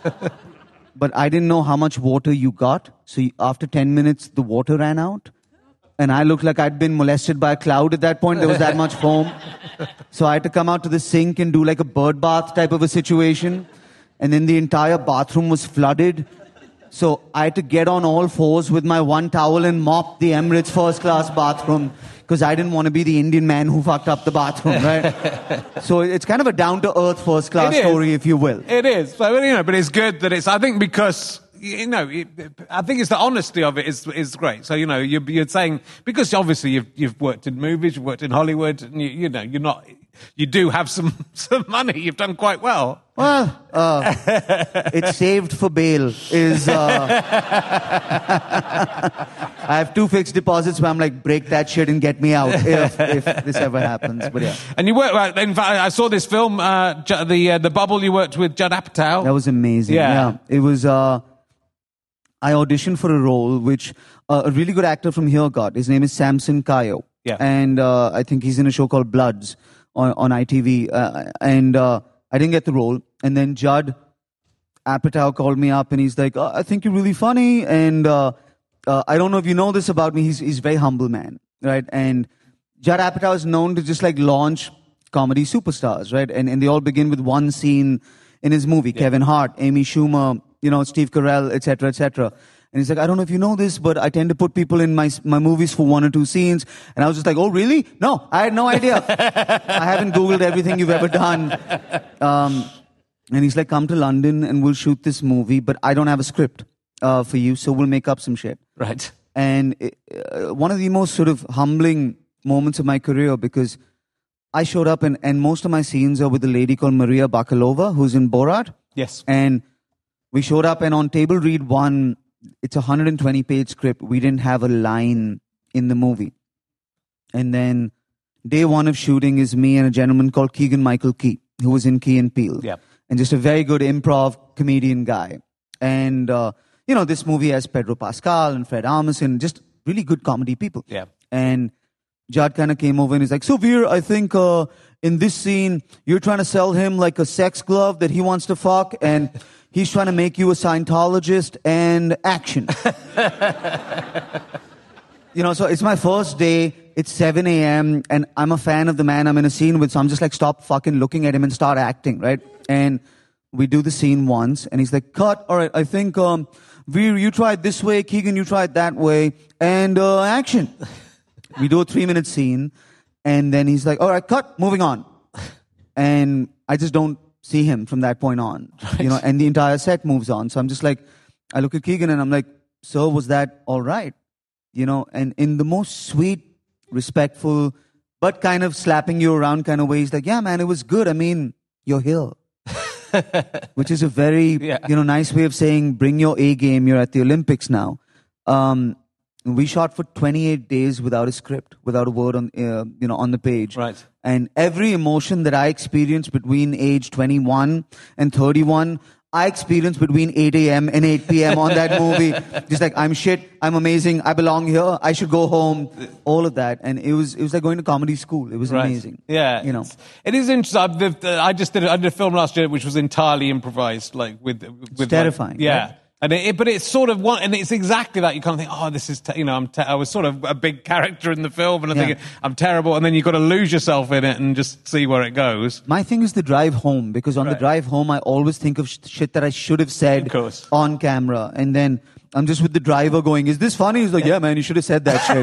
But I didn't know how much water you got. So you, after ten minutes, the water ran out. And I looked like I'd been molested by a cloud at that point. There was that much foam. So I had to come out to the sink and do like a bird bath type of a situation. And then the entire bathroom was flooded. So I had to get on all fours with my one towel and mop the Emirates first class bathroom, because I didn't want to be the Indian man who fucked up the bathroom, right? So it's kind of a down-to-earth first class It is. story, if you will. It is, so, you know, but it's good that it's. I think because you know, it, I think it's the honesty of it is is great. So you know, you're, you're saying, because obviously you've you've worked in movies, you've worked in Hollywood, and you, you know, you're not. You do have some some money. You've done quite well. Well, uh, it's saved for bail. Is uh, I have two fixed deposits where I'm like, break that shit and get me out if, if this ever happens. But yeah, And you work. well, In fact, I saw this film, uh, Ju- the uh, the Bubble. You worked with Judd Apatow. that was amazing. Yeah. It was. Uh, I auditioned for a role which uh, a really good actor from here got. His name is Samson Kayo. Yeah. And uh, I think he's in a show called Bloods on, on I T V. Uh, and uh, I didn't get the role. And then Judd Apatow called me up and he's like, oh, I think you're really funny. And uh, uh, I don't know if you know this about me. He's, he's a very humble man, right? And Judd Apatow is known to just like launch comedy superstars, right? And, and they all begin with one scene in his movie. Yeah. Kevin Hart, Amy Schumer, you know, Steve Carell, et cetera, et cetera. And he's like, I don't know if you know this, but I tend to put people in my my movies for one or two scenes. And I was just like, oh, really? No, I had no idea. I haven't Googled everything you've ever done. Um, and he's like, come to London and we'll shoot this movie, but I don't have a script uh, for you, so we'll make up some shit. Right. And it, uh, one of the most sort of humbling moments of my career, because I showed up and, and most of my scenes are with a lady called Maria Bakalova, who's in Borat. Yes. And we showed up, and on table read one, it's a one hundred twenty page script. We didn't have a line in the movie. And then day one of shooting is me and a gentleman called Keegan Michael Key, who was in Key and Peele. Yep. And just a very good improv comedian guy. And, uh, you know, this movie has Pedro Pascal and Fred Armisen, just really good comedy people. Yeah. And Judd kind of came over and he's like, so Veer, I think uh, in this scene, you're trying to sell him like a sex glove that he wants to fuck, and he's trying to make you a Scientologist, and action. You know, so it's my first day, it's seven a.m., and I'm a fan of the man I'm in a scene with, so I'm just like, stop fucking looking at him and start acting, right? And we do the scene once, and he's like, cut, all right, I think, um, Veer, you try it this way, Keegan, you try it that way, and uh, action. We do a three-minute scene, and then he's like, all right, cut, moving on. And I just don't see him from that point on, right. You know, and the entire set moves on. So I'm just like, I look at Keegan, and I'm like, so was that all right? You know, and in the most sweet, respectful, but kind of slapping you around kind of way, he's like, yeah, man, it was good. I mean, you're here. Which is a very, yeah. you know, nice way of saying, bring your A game, you're at the Olympics now. Um, we shot for twenty-eight days without a script, without a word on, uh, you know, on the page. Right. And every emotion that I experienced between age twenty-one and thirty-one, I experienced between eight a.m. and eight p.m. on that movie. Just like, I'm shit, I'm amazing, I belong here, I should go home. All of that. And it was it was like going to comedy school. It was Right. amazing. Yeah. You know. It is interesting. I've- the- I just did, a- I did a film last year which was entirely improvised, like with... with like- terrifying, yeah. right? And it, it- but it's sort of one, and it's exactly that. You kind of think, oh, this is, te-, you know, I'm te- I was sort of a big character in the film, and I'm Yeah. thinking, I'm terrible, and then you've got to lose yourself in it and just see where it goes. My thing is the drive home, because on Right. the drive home, I always think of sh- shit that I should have said Of course. on camera. And then I'm just with the driver going, is this funny? He's like, yeah, man, you should have said that shit.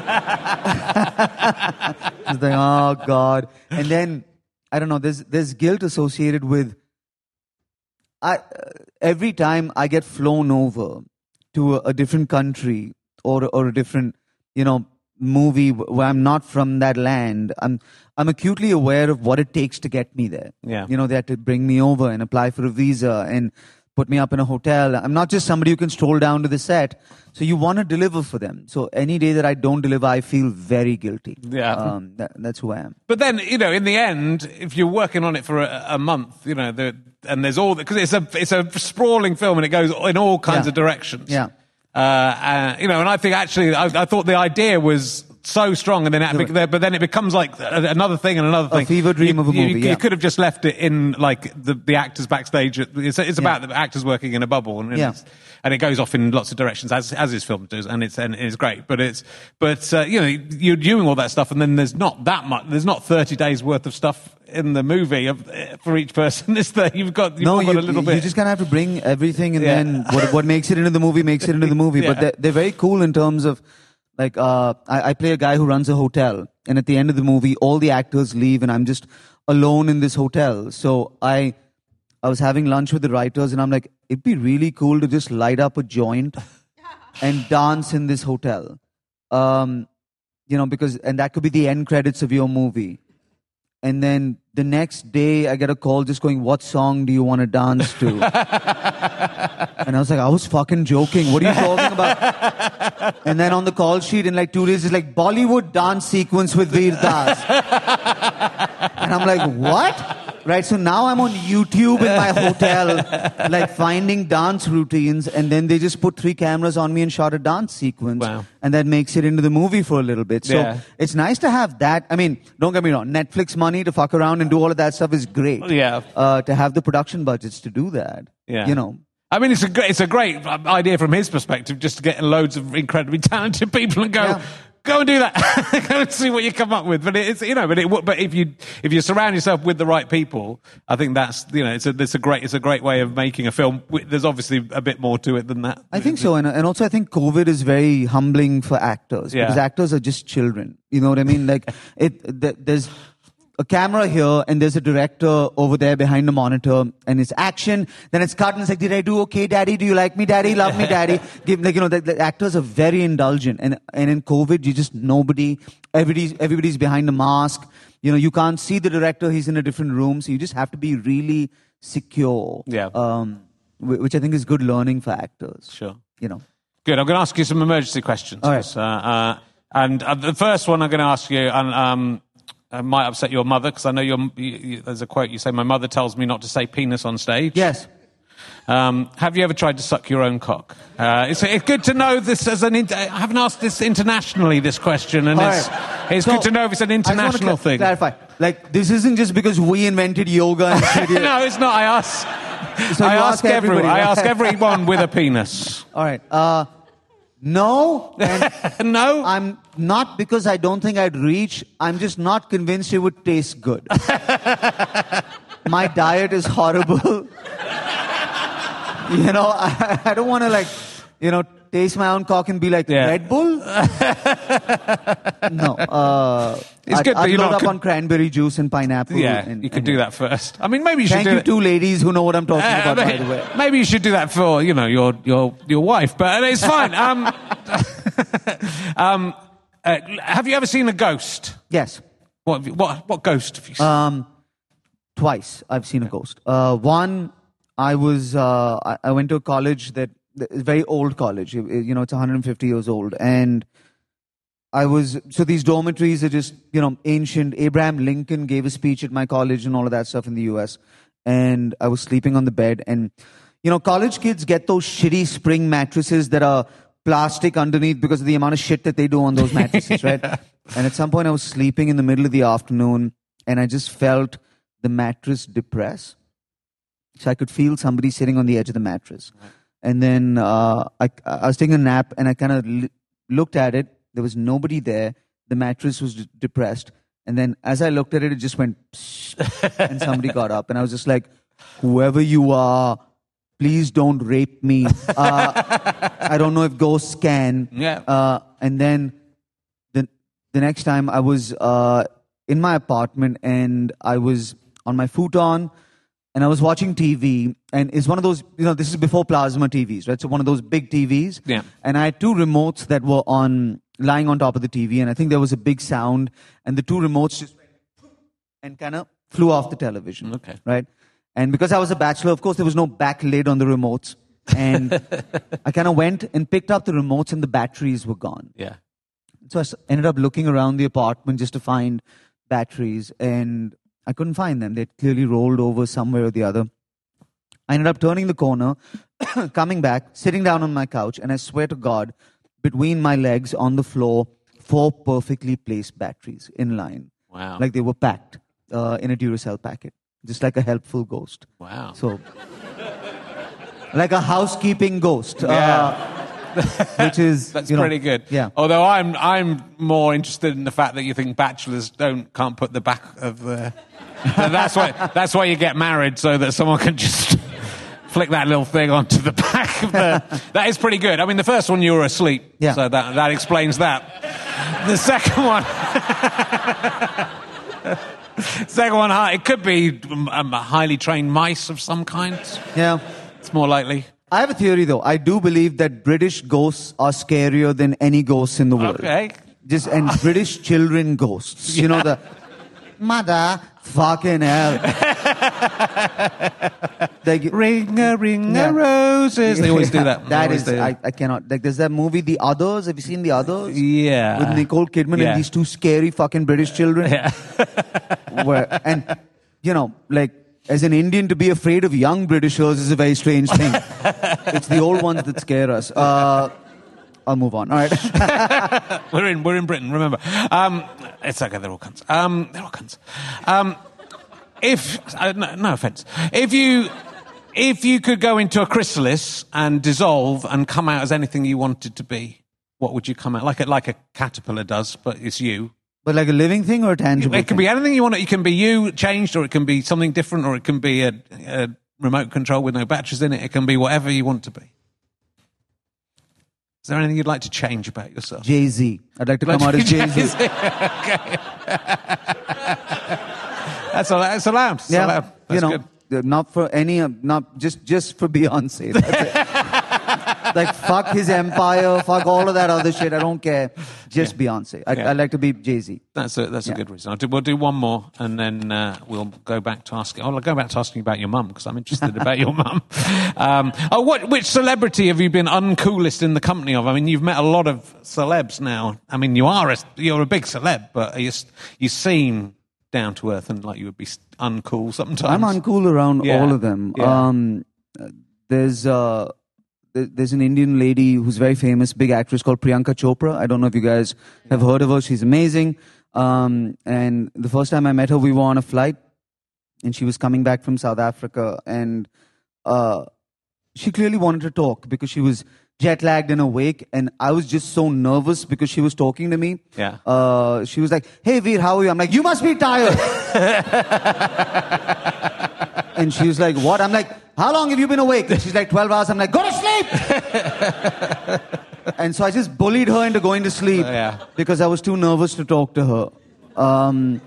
It's like, oh, God. And then, I don't know, there's, there's guilt associated with, I, uh, every time I get flown over to a, a different country or, or a different, you know, movie where I'm not from that land, I'm I'm acutely aware of what it takes to get me there. Yeah. You know, they had to bring me over and apply for a visa and put me up in a hotel. I'm not just somebody who can stroll down to the set. So you want to deliver for them. So any day that I don't deliver, I feel very guilty. Yeah. Um, that, that's who I am. But then, you know, in the end, if you're working on it for a, a month, you know, the, and there's all, because it's a, it's a sprawling film and it goes in all kinds Yeah. of directions. Yeah. Uh, uh, you know, and I think actually, I, I thought the idea was so strong, and then, it, Yeah. but then it becomes like another thing and another A thing. fever dream you, of a you- movie, You, yeah. could have just left it in like the, the actors backstage. It's, it's about Yeah. the actors working in a bubble, and Yeah. it's, and it goes off in lots of directions as as his film does, and it's and it's great. But it's but uh, you know, you're doing all that stuff, and then there's not that much. There's not thirty days worth of stuff in the movie of, for each person. Is there? You've got you've No, all got you, a little you bit. just kind of have to bring everything, and Yeah. then what, what makes it into the movie makes it into the movie. Yeah. But they're, they're very cool in terms of, like, uh, I, I play a guy who runs a hotel, and at the end of the movie, all the actors leave, and I'm just alone in this hotel. So I, I was having lunch with the writers, and I'm like, it'd be really cool to just light up a joint and dance in this hotel, um, you know, because and that could be the end credits of your movie. And then the next day, I get a call just going, what song do you want to dance to? And I was like, I was fucking joking. What are you talking about? And then on the call sheet in like two days, it's like Bollywood dance sequence with Veer Das. And I'm like, what? Right, so now I'm on YouTube in my hotel, like finding dance routines, and then they just put three cameras on me and shot a dance sequence. Wow. And that makes it into the movie for a little bit. So Yeah. it's nice to have that. I mean, don't get me wrong, Netflix money to fuck around and do all of that stuff is great. Yeah. Uh, to have the production budgets to do that. Yeah. You know. I mean, it's a great, it's a great idea from his perspective, just to get loads of incredibly talented people and go, Yeah. go and do that, go and see what you come up with. But it's, you know, but it, but if you if you surround yourself with the right people, I think that's, you know, it's a it's a great it's a great way of making a film. There's obviously a bit more to it than that. I think so. And, and also I think COVID is very humbling for actors. Yeah. Because actors are just children. You know what I mean? Like, it, th- there's a camera here and there's a director over there behind the monitor and it's action. Then it's cut and it's like, did I do okay, daddy? Do you like me, daddy? Love me, daddy? Give, like, you know, the, the actors are very indulgent. And, and in COVID, you just, nobody, everybody's, everybody's behind a mask. You know, you can't see the director. He's in a different room. So you just have to be really secure. Yeah. Um, wh- which I think is good learning for actors. Sure. You know. Good. I'm going to ask you some emergency questions. All right. Uh, uh, and uh, the first one I'm going to ask you, and um, it might upset your mother, because I know you're, you, you, there's a quote you say, my mother tells me not to say penis on stage. Yes. Um, have you ever tried to suck your own cock? Uh, it's, it's good to know this as an... Inter- I haven't asked this internationally, this question, and All it's, right. it's So, good to know if it's an I just wanna international cl- thing. Clarify. Like, this isn't just because we invented yoga and shit. No, it's not. I ask, So I you ask ask everyone. everybody, I right? ask everyone with a penis. All right. Uh, no. And No? I'm not because I don't think I'd reach. I'm just not convinced it would taste good. My diet is horrible. You know, I, I don't want to, like, you know, taste my own cock and be like, Yeah. Red Bull? No. Uh, It's I'd, good that I'd you're load not up con- on cranberry juice and pineapple. Yeah, and, you could and- do that first. I mean, maybe you should Thank do you, it. two ladies who know what I'm talking Uh, about, by maybe, the way. maybe you should do that for, you know, your your your wife, but it's fine. Um, um, uh, have you ever seen a ghost? Yes. What have you- what what ghost have you seen? Um, twice I've seen a ghost. Uh, one, I was uh, I, I went to a college that that is a very old college. You you know, it's one hundred fifty years old, and I was so these dormitories are just, you know, ancient. Abraham Lincoln gave a speech at my college and all of that stuff in the U S. and I was sleeping on the bed. And, you know, college kids get those shitty spring mattresses that are plastic underneath because of the amount of shit that they do on those mattresses, right? And at some point I was sleeping in the middle of the afternoon and I just felt the mattress depress. So I could feel somebody sitting on the edge of the mattress. Right. And then uh, I, I was taking a nap and I kind of l- looked at it. There was nobody there. The mattress was d- depressed. And then as I looked at it, it just went and somebody got up. And I was just like, whoever you are, please don't rape me. Uh, I don't know if ghosts can. Yeah. Uh, and then the the next time I was uh, in my apartment and I was on my futon and I was watching T V. And it's one of those, you know, this is before plasma T Vs, right? So one of those big T Vs. Yeah. And I had two remotes that were on lying on top of the T V. And I think there was a big sound. And the two remotes just went and kind of flew off the television. Okay. Right? And because I was a bachelor, of course, there was no back lid on the remotes. And I kind of went and picked up the remotes and the batteries were gone. Yeah. So I s- ended up looking around the apartment just to find batteries. And I couldn't find them. They'd clearly rolled over somewhere or the other. I ended up turning the corner, coming back, sitting down on my couch. And I swear to God, between my legs on the floor, four perfectly placed batteries in line. Wow. Like they were packed uh, in a Duracell packet. Just like a helpful ghost. Wow. So, like a housekeeping ghost. Yeah. Uh, which is... That's you know, pretty good. Yeah. Although I'm I'm more interested in the fact that you think bachelors don't can't put the back of the... that's why that's why you get married, so that someone can just flick that little thing onto the back of the... That is pretty good. I mean, the first one you were asleep. Yeah. So that, that explains that. The second one... Second one, it could be um, highly trained mice of some kind. Yeah. It's more likely. I have a theory, though. I do believe that British ghosts are scarier than any ghosts in the world. Okay. Just and British children ghosts. You know, the... Mother fucking hell. Like, Ring a ring Yeah. a roses. They always do that. They That always is... do I, I cannot... Like, there's that movie, The Others. Have you seen The Others? Yeah. With Nicole Kidman Yeah. and these two scary fucking British children. Yeah. Where, and, you know, like, as an Indian, to be afraid of young Britishers is a very strange thing. It's the old ones that scare us. Uh, I'll move on. All right. we're in we're in Britain, remember. Um, it's okay, they're all cunts. Um, they're all cunts. Um, if, uh, no, no offence. If you... If you could go into a chrysalis and dissolve and come out as anything you wanted to be, what would you come out? Like a, like a caterpillar does, but it's you. But like a living thing or a tangible It can thing? be anything you want. It can be you changed, or it can be something different, or it can be a, a remote control with no batteries in it. It can be whatever you want to be. Is there anything you'd like to change about yourself? Jay-Z. I'd like to come out as Jay-Z. Okay. That's, al- that's allowed. It's Yeah. allowed. That's you know, good. not for any, uh, not just, just for Beyonce. That's it. Like, fuck his empire, fuck all of that other shit. I don't care. Just Yeah. Beyonce. I'd, Yeah. I'd like to be Jay-Z. That's a that's Yeah. a good reason. I'll do, we'll do one more, and then uh, we'll go back to asking. I'll go back to asking about your mum, because I'm interested about your mum. Um, oh, what? Which celebrity have you been uncoolest in the company of? I mean, you've met a lot of celebs now. I mean, you are a, you're a big celeb, but you you seem down to earth and like you would be uncool sometimes. I'm uncool around Yeah. all of them. Yeah. Um, there's uh, th- there's an Indian lady who's very famous, big actress called Priyanka Chopra. I don't know if you guys have heard of her. She's amazing. Um, and the first time I met her, we were on a flight, and she was coming back from South Africa, and uh, she clearly wanted to talk because she was jet lagged and awake, and I was just so nervous because she was talking to me. Yeah. Uh, she was like, "Hey Veer, how are you?" I'm like, "You must be tired." And she was like, "What?" I'm like, "How long have you been awake?" And she's like, twelve hours. I'm like, "Go to sleep." And so I just bullied her into going to sleep Uh, yeah. because I was too nervous to talk to her. Um,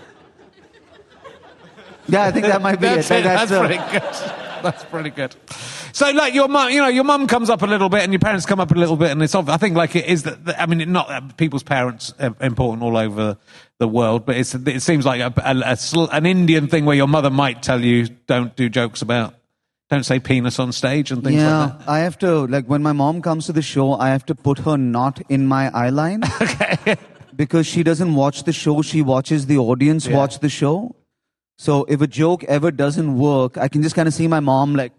yeah, I think that might be That's it. it. That's, That's uh, pretty good. That's pretty good. So, like your mum, you know, your mum comes up a little bit, and your parents come up a little bit, and it's. I think, like it is that. that- I mean, not that people's parents are important all over the world, but it's. It seems like a, a, a sl- an Indian thing where your mother might tell you, "Don't do jokes about, don't say penis on stage," and things yeah, like that. I have to, like, when my mom comes to the show, I have to put her not in my eye line. Okay. Because she doesn't watch the show, she watches the audience Yeah. watch the show. So if a joke ever doesn't work, I can just kind of see my mom like,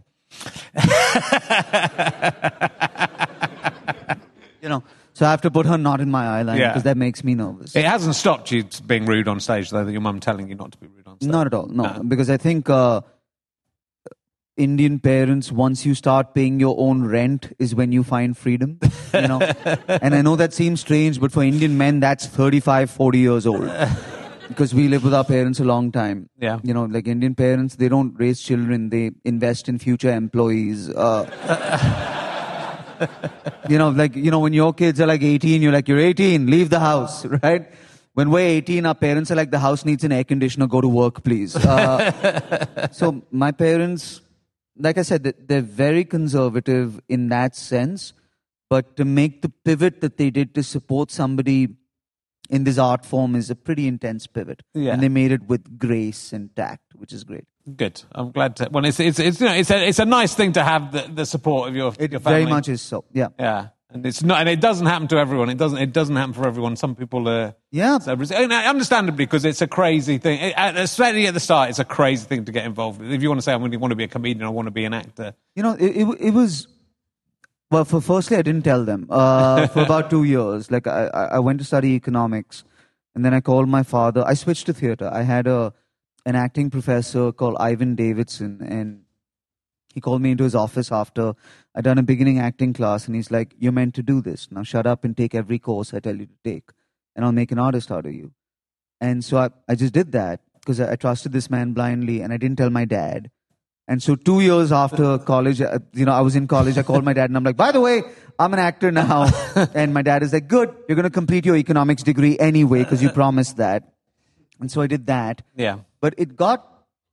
you know. So I have to put her not in my eyeliner Yeah. because that makes me nervous. It hasn't stopped you being rude on stage, though, that your mum telling you not to be rude on stage. Not at all, no. No. Because I think uh, Indian parents, once you start paying your own rent, is when you find freedom. You know, and I know that seems strange, but for Indian men, that's thirty-five, forty years old. Because we live with our parents a long time. Yeah. You know, like Indian parents, they don't raise children; they invest in future employees. Uh, you know, like you know, when your kids are like eighteen, you're like, you're eighteen, leave the house, right? When we're eighteen, our parents are like, the house needs an air conditioner, go to work, please. Uh, so my parents, like I said, they're very conservative in that sense. But to make the pivot that they did to support somebody in this art form is a pretty intense pivot. Yeah. And they made it with grace and tact, which is great. Good. I'm glad to. Well, it's it's it's you know, it's a it's a nice thing to have the, the support of your It your family. very much is so. Yeah. Yeah, and it's not, and it doesn't happen to everyone. It doesn't. It doesn't happen for everyone. Some people are. Yeah. Celebrities. And understandably, because it's a crazy thing. It, especially at the start, it's a crazy thing to get involved with. If you want to say, I really want to be a comedian, I want to be an actor. You know, it, it, it was. Well, for firstly, I didn't tell them uh, for about two years. Like I, I went to study economics, and then I called my father. I switched to theater. I had a an acting professor called Ivan Davidson, and he called me into his office after I'd done a beginning acting class, and he's like, "You're meant to do this. Now shut up and take every course I tell you to take, and I'll make an artist out of you." And so I, I just did that because I, I trusted this man blindly, and I didn't tell my dad. And so two years after college, uh, you know, I was in college, I called my dad and I'm like, by the way, I'm an actor now. And my dad is like, good, you're going to complete your economics degree anyway because you promised that. And so I did that. Yeah. But it got,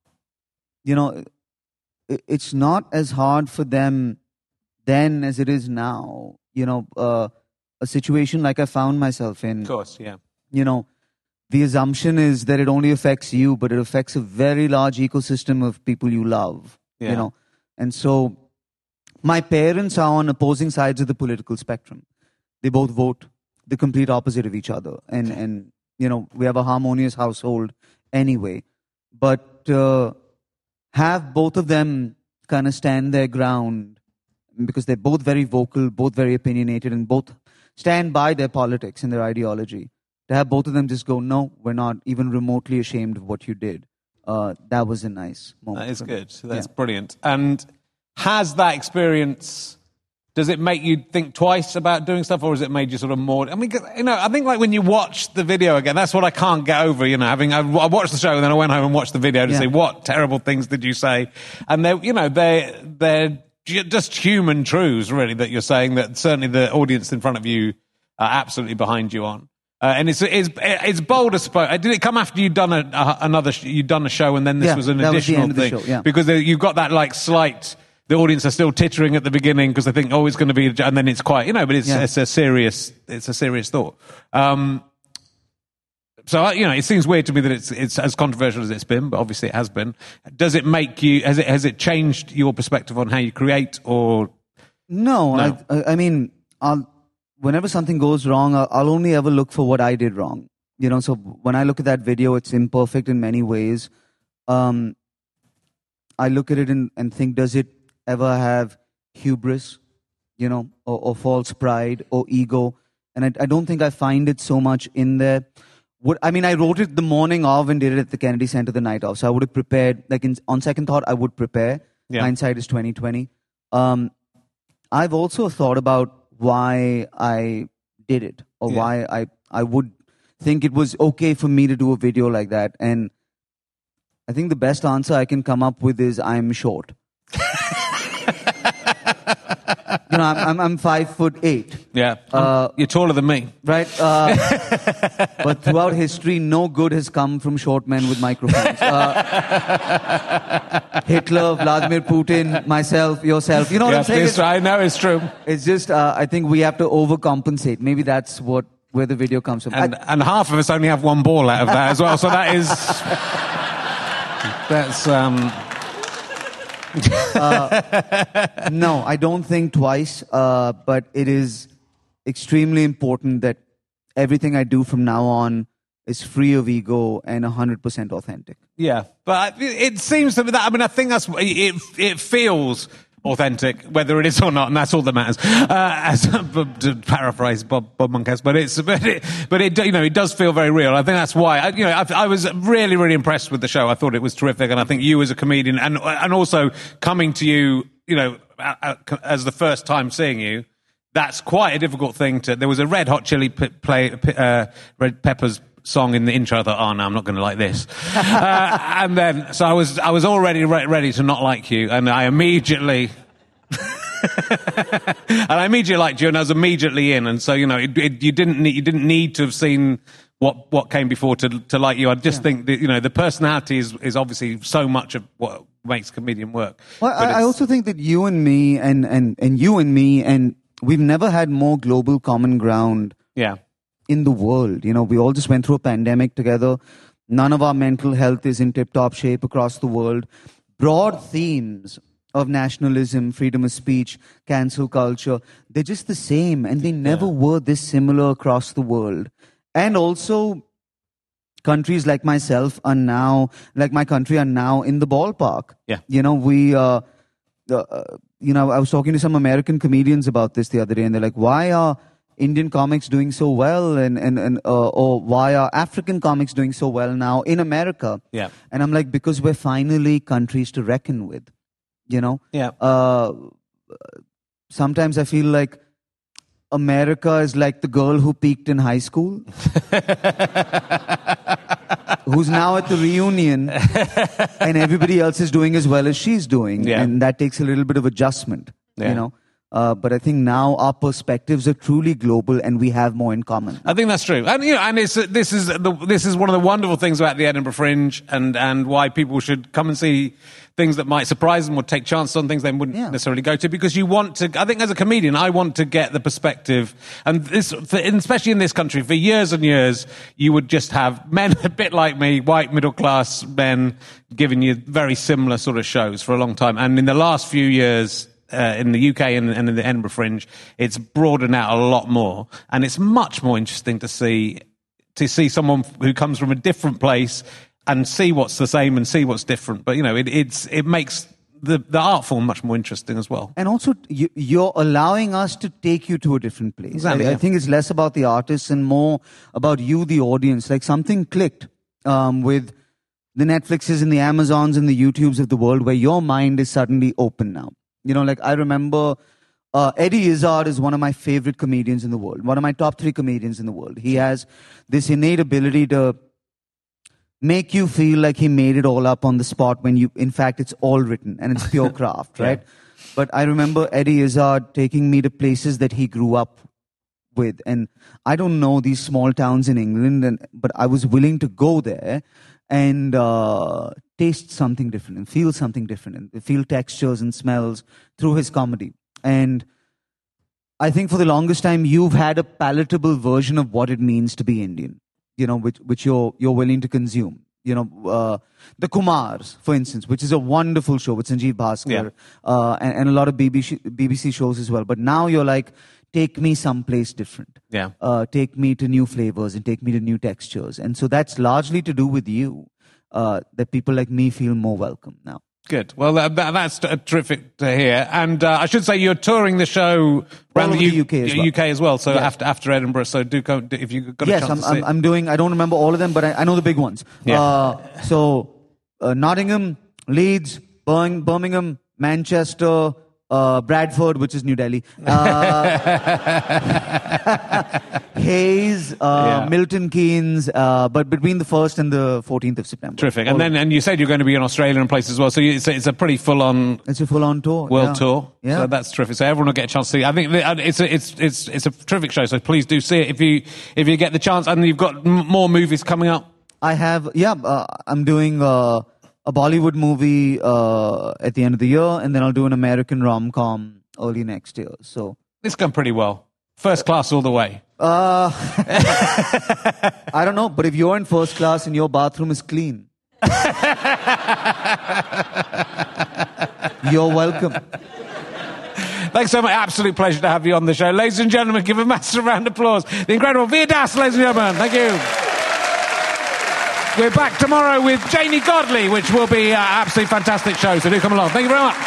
you know, it, it's not as hard for them then as it is now. You know, uh, a situation like I found myself in. Of course, yeah. You know, the assumption is that it only affects you, but it affects a very large ecosystem of people you love, Yeah. you know. And so my parents are on opposing sides of the political spectrum. They both vote the complete opposite of each other. And, and you know, we have a harmonious household anyway. But uh, have both of them kind of stand their ground because they're both very vocal, both very opinionated, and both stand by their politics and their ideology. To have both of them just go, no, we're not even remotely ashamed of what you did. Uh, that was a nice moment. That is for me. good. That's Yeah. brilliant. And has that experience, does it make you think twice about doing stuff, or has it made you sort of more? I mean, 'cause, you know, I think like when you watch the video again, that's what I can't get over. You know, having I, I watched the show and then I went home and watched the video to Yeah. see what terrible things did you say, and they, you know, they they're ju- just human truths, really, that you're saying that certainly the audience in front of you are absolutely behind you on. Uh, and it's it's it's bold, I suppose. Did it come after you'd done a, a, another sh- you'd done a show and then this Yeah, was an that was the additional end of the thing? show, yeah. Because there, you've got that like slight. The audience are still tittering at the beginning because they think, oh, it's going to be, a j-" and then it's quite, you know. But it's Yeah. it's a serious it's a serious thought. Um, so uh, you know, it seems weird to me that it's it's as controversial as it's been, but obviously it has been. Does it make you? Has it has it changed your perspective on how you create? Or No, No. I, I I mean, I'll, whenever something goes wrong, I'll, I'll only ever look for what I did wrong. You know, so when I look at that video, it's imperfect in many ways. Um, I look at it and, and think, does it ever have hubris, you know, or, or false pride or ego? And I, I don't think I find it so much in there. What, I mean, I wrote it the morning of and did it at the Kennedy Center the night of. So I would have prepared, like in, on second thought, I would prepare. Yeah. Hindsight is twenty twenty. Um, I've also thought about why I did it or Yeah. why I, I would think it was okay for me to do a video like that. And I think the best answer I can come up with is I'm short. You know, I'm, I'm, I'm five foot eight, yeah, Uh, you're taller than me. right? Uh, but throughout history, no good has come from short men with microphones. Uh, Hitler, Vladimir Putin, myself, yourself. You know what I'm Yes, saying? it's, It's, I know it's true. it's just, uh, I think we have to overcompensate. Maybe that's what where the video comes from. And, I- and half of us only have one ball out of that as well. So that is that's um. No, I don't think twice, uh, but it is extremely important that everything I do from now on is free of ego and one hundred percent authentic. Yeah, but it, it seems to be that. I mean, I think that's it. It feels authentic, whether it is or not, and that's all that matters. Uh, as to paraphrase Bob, Bob Monkhouse, but it's but it, but it you know it does feel very real. I think that's why I, you know I, I was really really impressed with the show. I thought it was terrific, and I think you as a comedian, and and also coming to you, you know, as the first time seeing you, that's quite a difficult thing to. There was a Red Hot Chili play uh, Red Peppers song in the intro. I thought, oh no, I'm not going to like this. uh, and then, so I was, I was already re- ready to not like you, and I immediately, and I immediately liked you, and I was immediately in. And so, you know, it, it, you didn't need, you didn't need to have seen what what came before to to like you. I just yeah. think that, you know, the personality is is obviously so much of what makes comedian work. Well, I, I also think that you and me, and and and you and me, and we've never had more global common ground. Yeah. In the world, you know, we all just went through a pandemic together. None of our mental health is in tip-top shape across the world. Broad themes of nationalism, freedom of speech, cancel culture, they're just the same, and they never yeah. were this similar across the world. And also, countries like myself are now, like my country, are now in the ballpark. Yeah, you know, we, uh, uh, you know, I was talking to some American comedians about this the other day, and they're like, "Why are Indian comics doing so well, and and and uh, or why are African comics doing so well now in America?" Yeah, and I'm like, because we're finally countries to reckon with, you know. Yeah. Uh, sometimes I feel like America is like the girl who peaked in high school, who's now at the reunion, and everybody else is doing as well as she's doing, yeah. and that takes a little bit of adjustment, yeah. you know. Uh, but I think now our perspectives are truly global, and we have more in common. I think that's true, and you know, and it's this is the, this is one of the wonderful things about the Edinburgh Fringe, and and why people should come and see things that might surprise them or take chances on things they wouldn't yeah. necessarily go to, because you want to. I think as a comedian, I want to get the perspective, and this, for, especially in this country, for years and years, you would just have men a bit like me, white middle class men, giving you very similar sort of shows for a long time, and in the last few years. Uh, in the U K and, and in the Edinburgh Fringe, it's broadened out a lot more, and it's much more interesting to see to see someone who comes from a different place and see what's the same and see what's different. But you know, it it's it makes the the art form much more interesting as well. And also, you, you're allowing us to take you to a different place. Exactly, I, yeah. I think it's less about the artists and more about you, the audience. Like something clicked um, with the Netflixes and the Amazons and the YouTubes of the world, where your mind is suddenly open now. You know, like I remember uh, Eddie Izzard is one of my favorite comedians in the world, one of my top three comedians in the world. He has this innate ability to make you feel like he made it all up on the spot when you, in fact, it's all written and it's pure craft, right? Yeah. But I remember Eddie Izzard taking me to places that he grew up with. And I don't know these small towns in England, and, but I was willing to go there and uh, taste something different and feel something different and feel textures and smells through his comedy. And I think for the longest time, you've had a palatable version of what it means to be Indian, you know, which, which you're, you're willing to consume. You know, uh, the Kumars, for instance, which is a wonderful show with Sanjeev Bhaskar, yeah. uh, and, and a lot of B B C, B B C shows as well. But now you're like, take me someplace different. Yeah. Uh, take me to new flavors and take me to new textures. And so that's largely to do with you, uh, that people like me feel more welcome now. Good. Well, that, that's terrific to hear. And uh, I should say you're touring the show around the, U- the U K as well. U K as well, so yeah. after after Edinburgh. So do go, if you've got a yes, chance I'm, to see I'm, I'm doing, I don't remember all of them, but I, I know the big ones. Yeah. Uh, so uh, Nottingham, Leeds, Birmingham, Manchester, Uh, Bradford, which is New Delhi, uh, Hayes, uh, yeah. Milton Keynes, uh, but between the first and the fourteenth of September. Terrific. And then, and you said you're going to be in Australia and places as well, so you, it's, a, it's a pretty full-on... It's a full-on tour. World yeah. tour. Yeah. So that's terrific. So everyone will get a chance to see it. I think it's a, it's, it's, it's a terrific show, so please do see it if you, if you get the chance. And you've got m- more movies coming up. I have, yeah, uh, I'm doing... Uh, a Bollywood movie uh, at the end of the year, and then I'll do an American rom-com early next year. So it's gone pretty well. First class all the way. Uh, I don't know, but if you're in first class and your bathroom is clean, you're welcome. Thanks so much. Absolute pleasure to have you on the show. Ladies and gentlemen, give a massive round of applause. The incredible Veer Das, ladies and gentlemen. Thank you. We're back tomorrow with Janie Godley, which will be an absolutely fantastic show, so do come along. Thank you very much.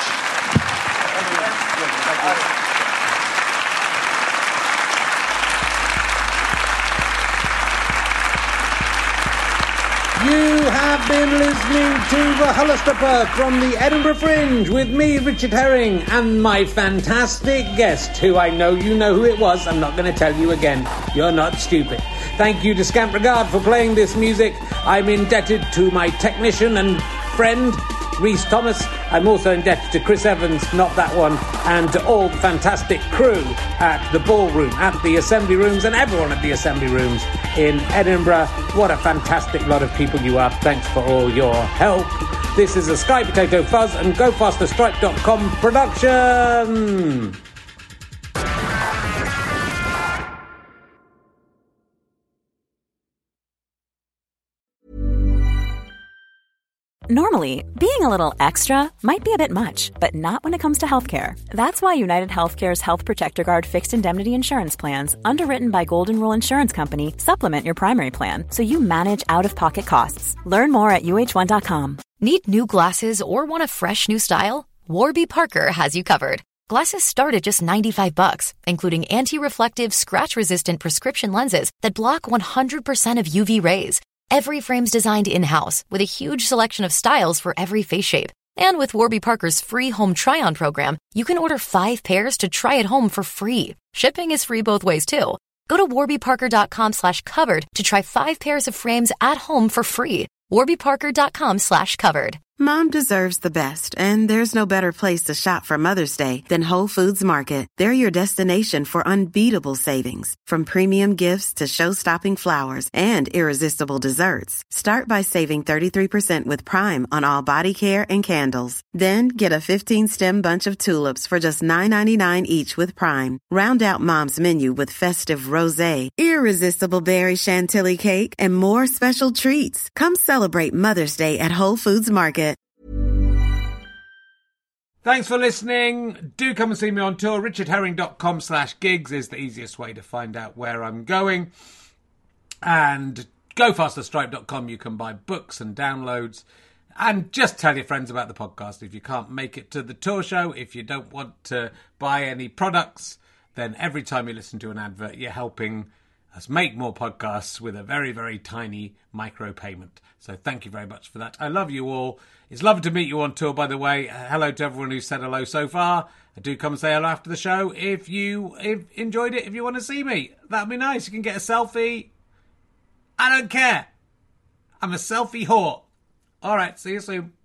You have been listening to The Hollister from the Edinburgh Fringe with me, Richard Herring, and my fantastic guest, who I know you know who it was. I'm not going to tell you again. You're not stupid. Thank you to Scamp Regard for playing this music. I'm indebted to my technician and friend, Rhys Thomas. I'm also indebted to Chris Evans, not that one, and to all the fantastic crew at the Ballroom, at the Assembly Rooms, and everyone at the Assembly Rooms in Edinburgh. What a fantastic lot of people you are. Thanks for all your help. This is a Sky Potato Fuzz and Go Faster Stripe dot com production. Normally, being a little extra might be a bit much, but not when it comes to healthcare. That's why United Healthcare's Health Protector Guard fixed indemnity insurance plans, underwritten by Golden Rule Insurance Company, supplement your primary plan so you manage out-of-pocket costs. Learn more at U H one dot com. Need new glasses or want a fresh new style? Warby Parker has you covered. Glasses start at just ninety-five bucks, including anti-reflective, scratch-resistant prescription lenses that block one hundred percent of U V rays. Every frame's designed in-house with a huge selection of styles for every face shape. And with Warby Parker's free home try-on program, you can order five pairs to try at home for free. Shipping is free both ways, too. Go to warby parker dot com slash covered to try five pairs of frames at home for free. warby parker dot com slash covered. Mom deserves the best, and there's no better place to shop for Mother's Day than Whole Foods Market. They're your destination for unbeatable savings, from premium gifts to show-stopping flowers and irresistible desserts. Start by saving thirty-three percent with Prime on all body care and candles. Then get a fifteen-stem bunch of tulips for just nine ninety-nine each with Prime. Round out Mom's menu with festive rosé, irresistible berry chantilly cake, and more special treats. Come celebrate Mother's Day at Whole Foods Market. Thanks for listening. Do come and see me on tour. richard herring dot com slash gigs is the easiest way to find out where I'm going. And go faster stripe dot com, you can buy books and downloads. And just tell your friends about the podcast. If you can't make it to the tour show, if you don't want to buy any products, then every time you listen to an advert, you're helping us make more podcasts with a very, very tiny micro payment. So thank you very much for that. I love you all. It's lovely to meet you on tour, by the way. Uh, hello to everyone who's said hello so far. Do come and say hello after the show if you if enjoyed it, if you want to see me. That'd be nice. You can get a selfie. I don't care. I'm a selfie whore. All right, see you soon.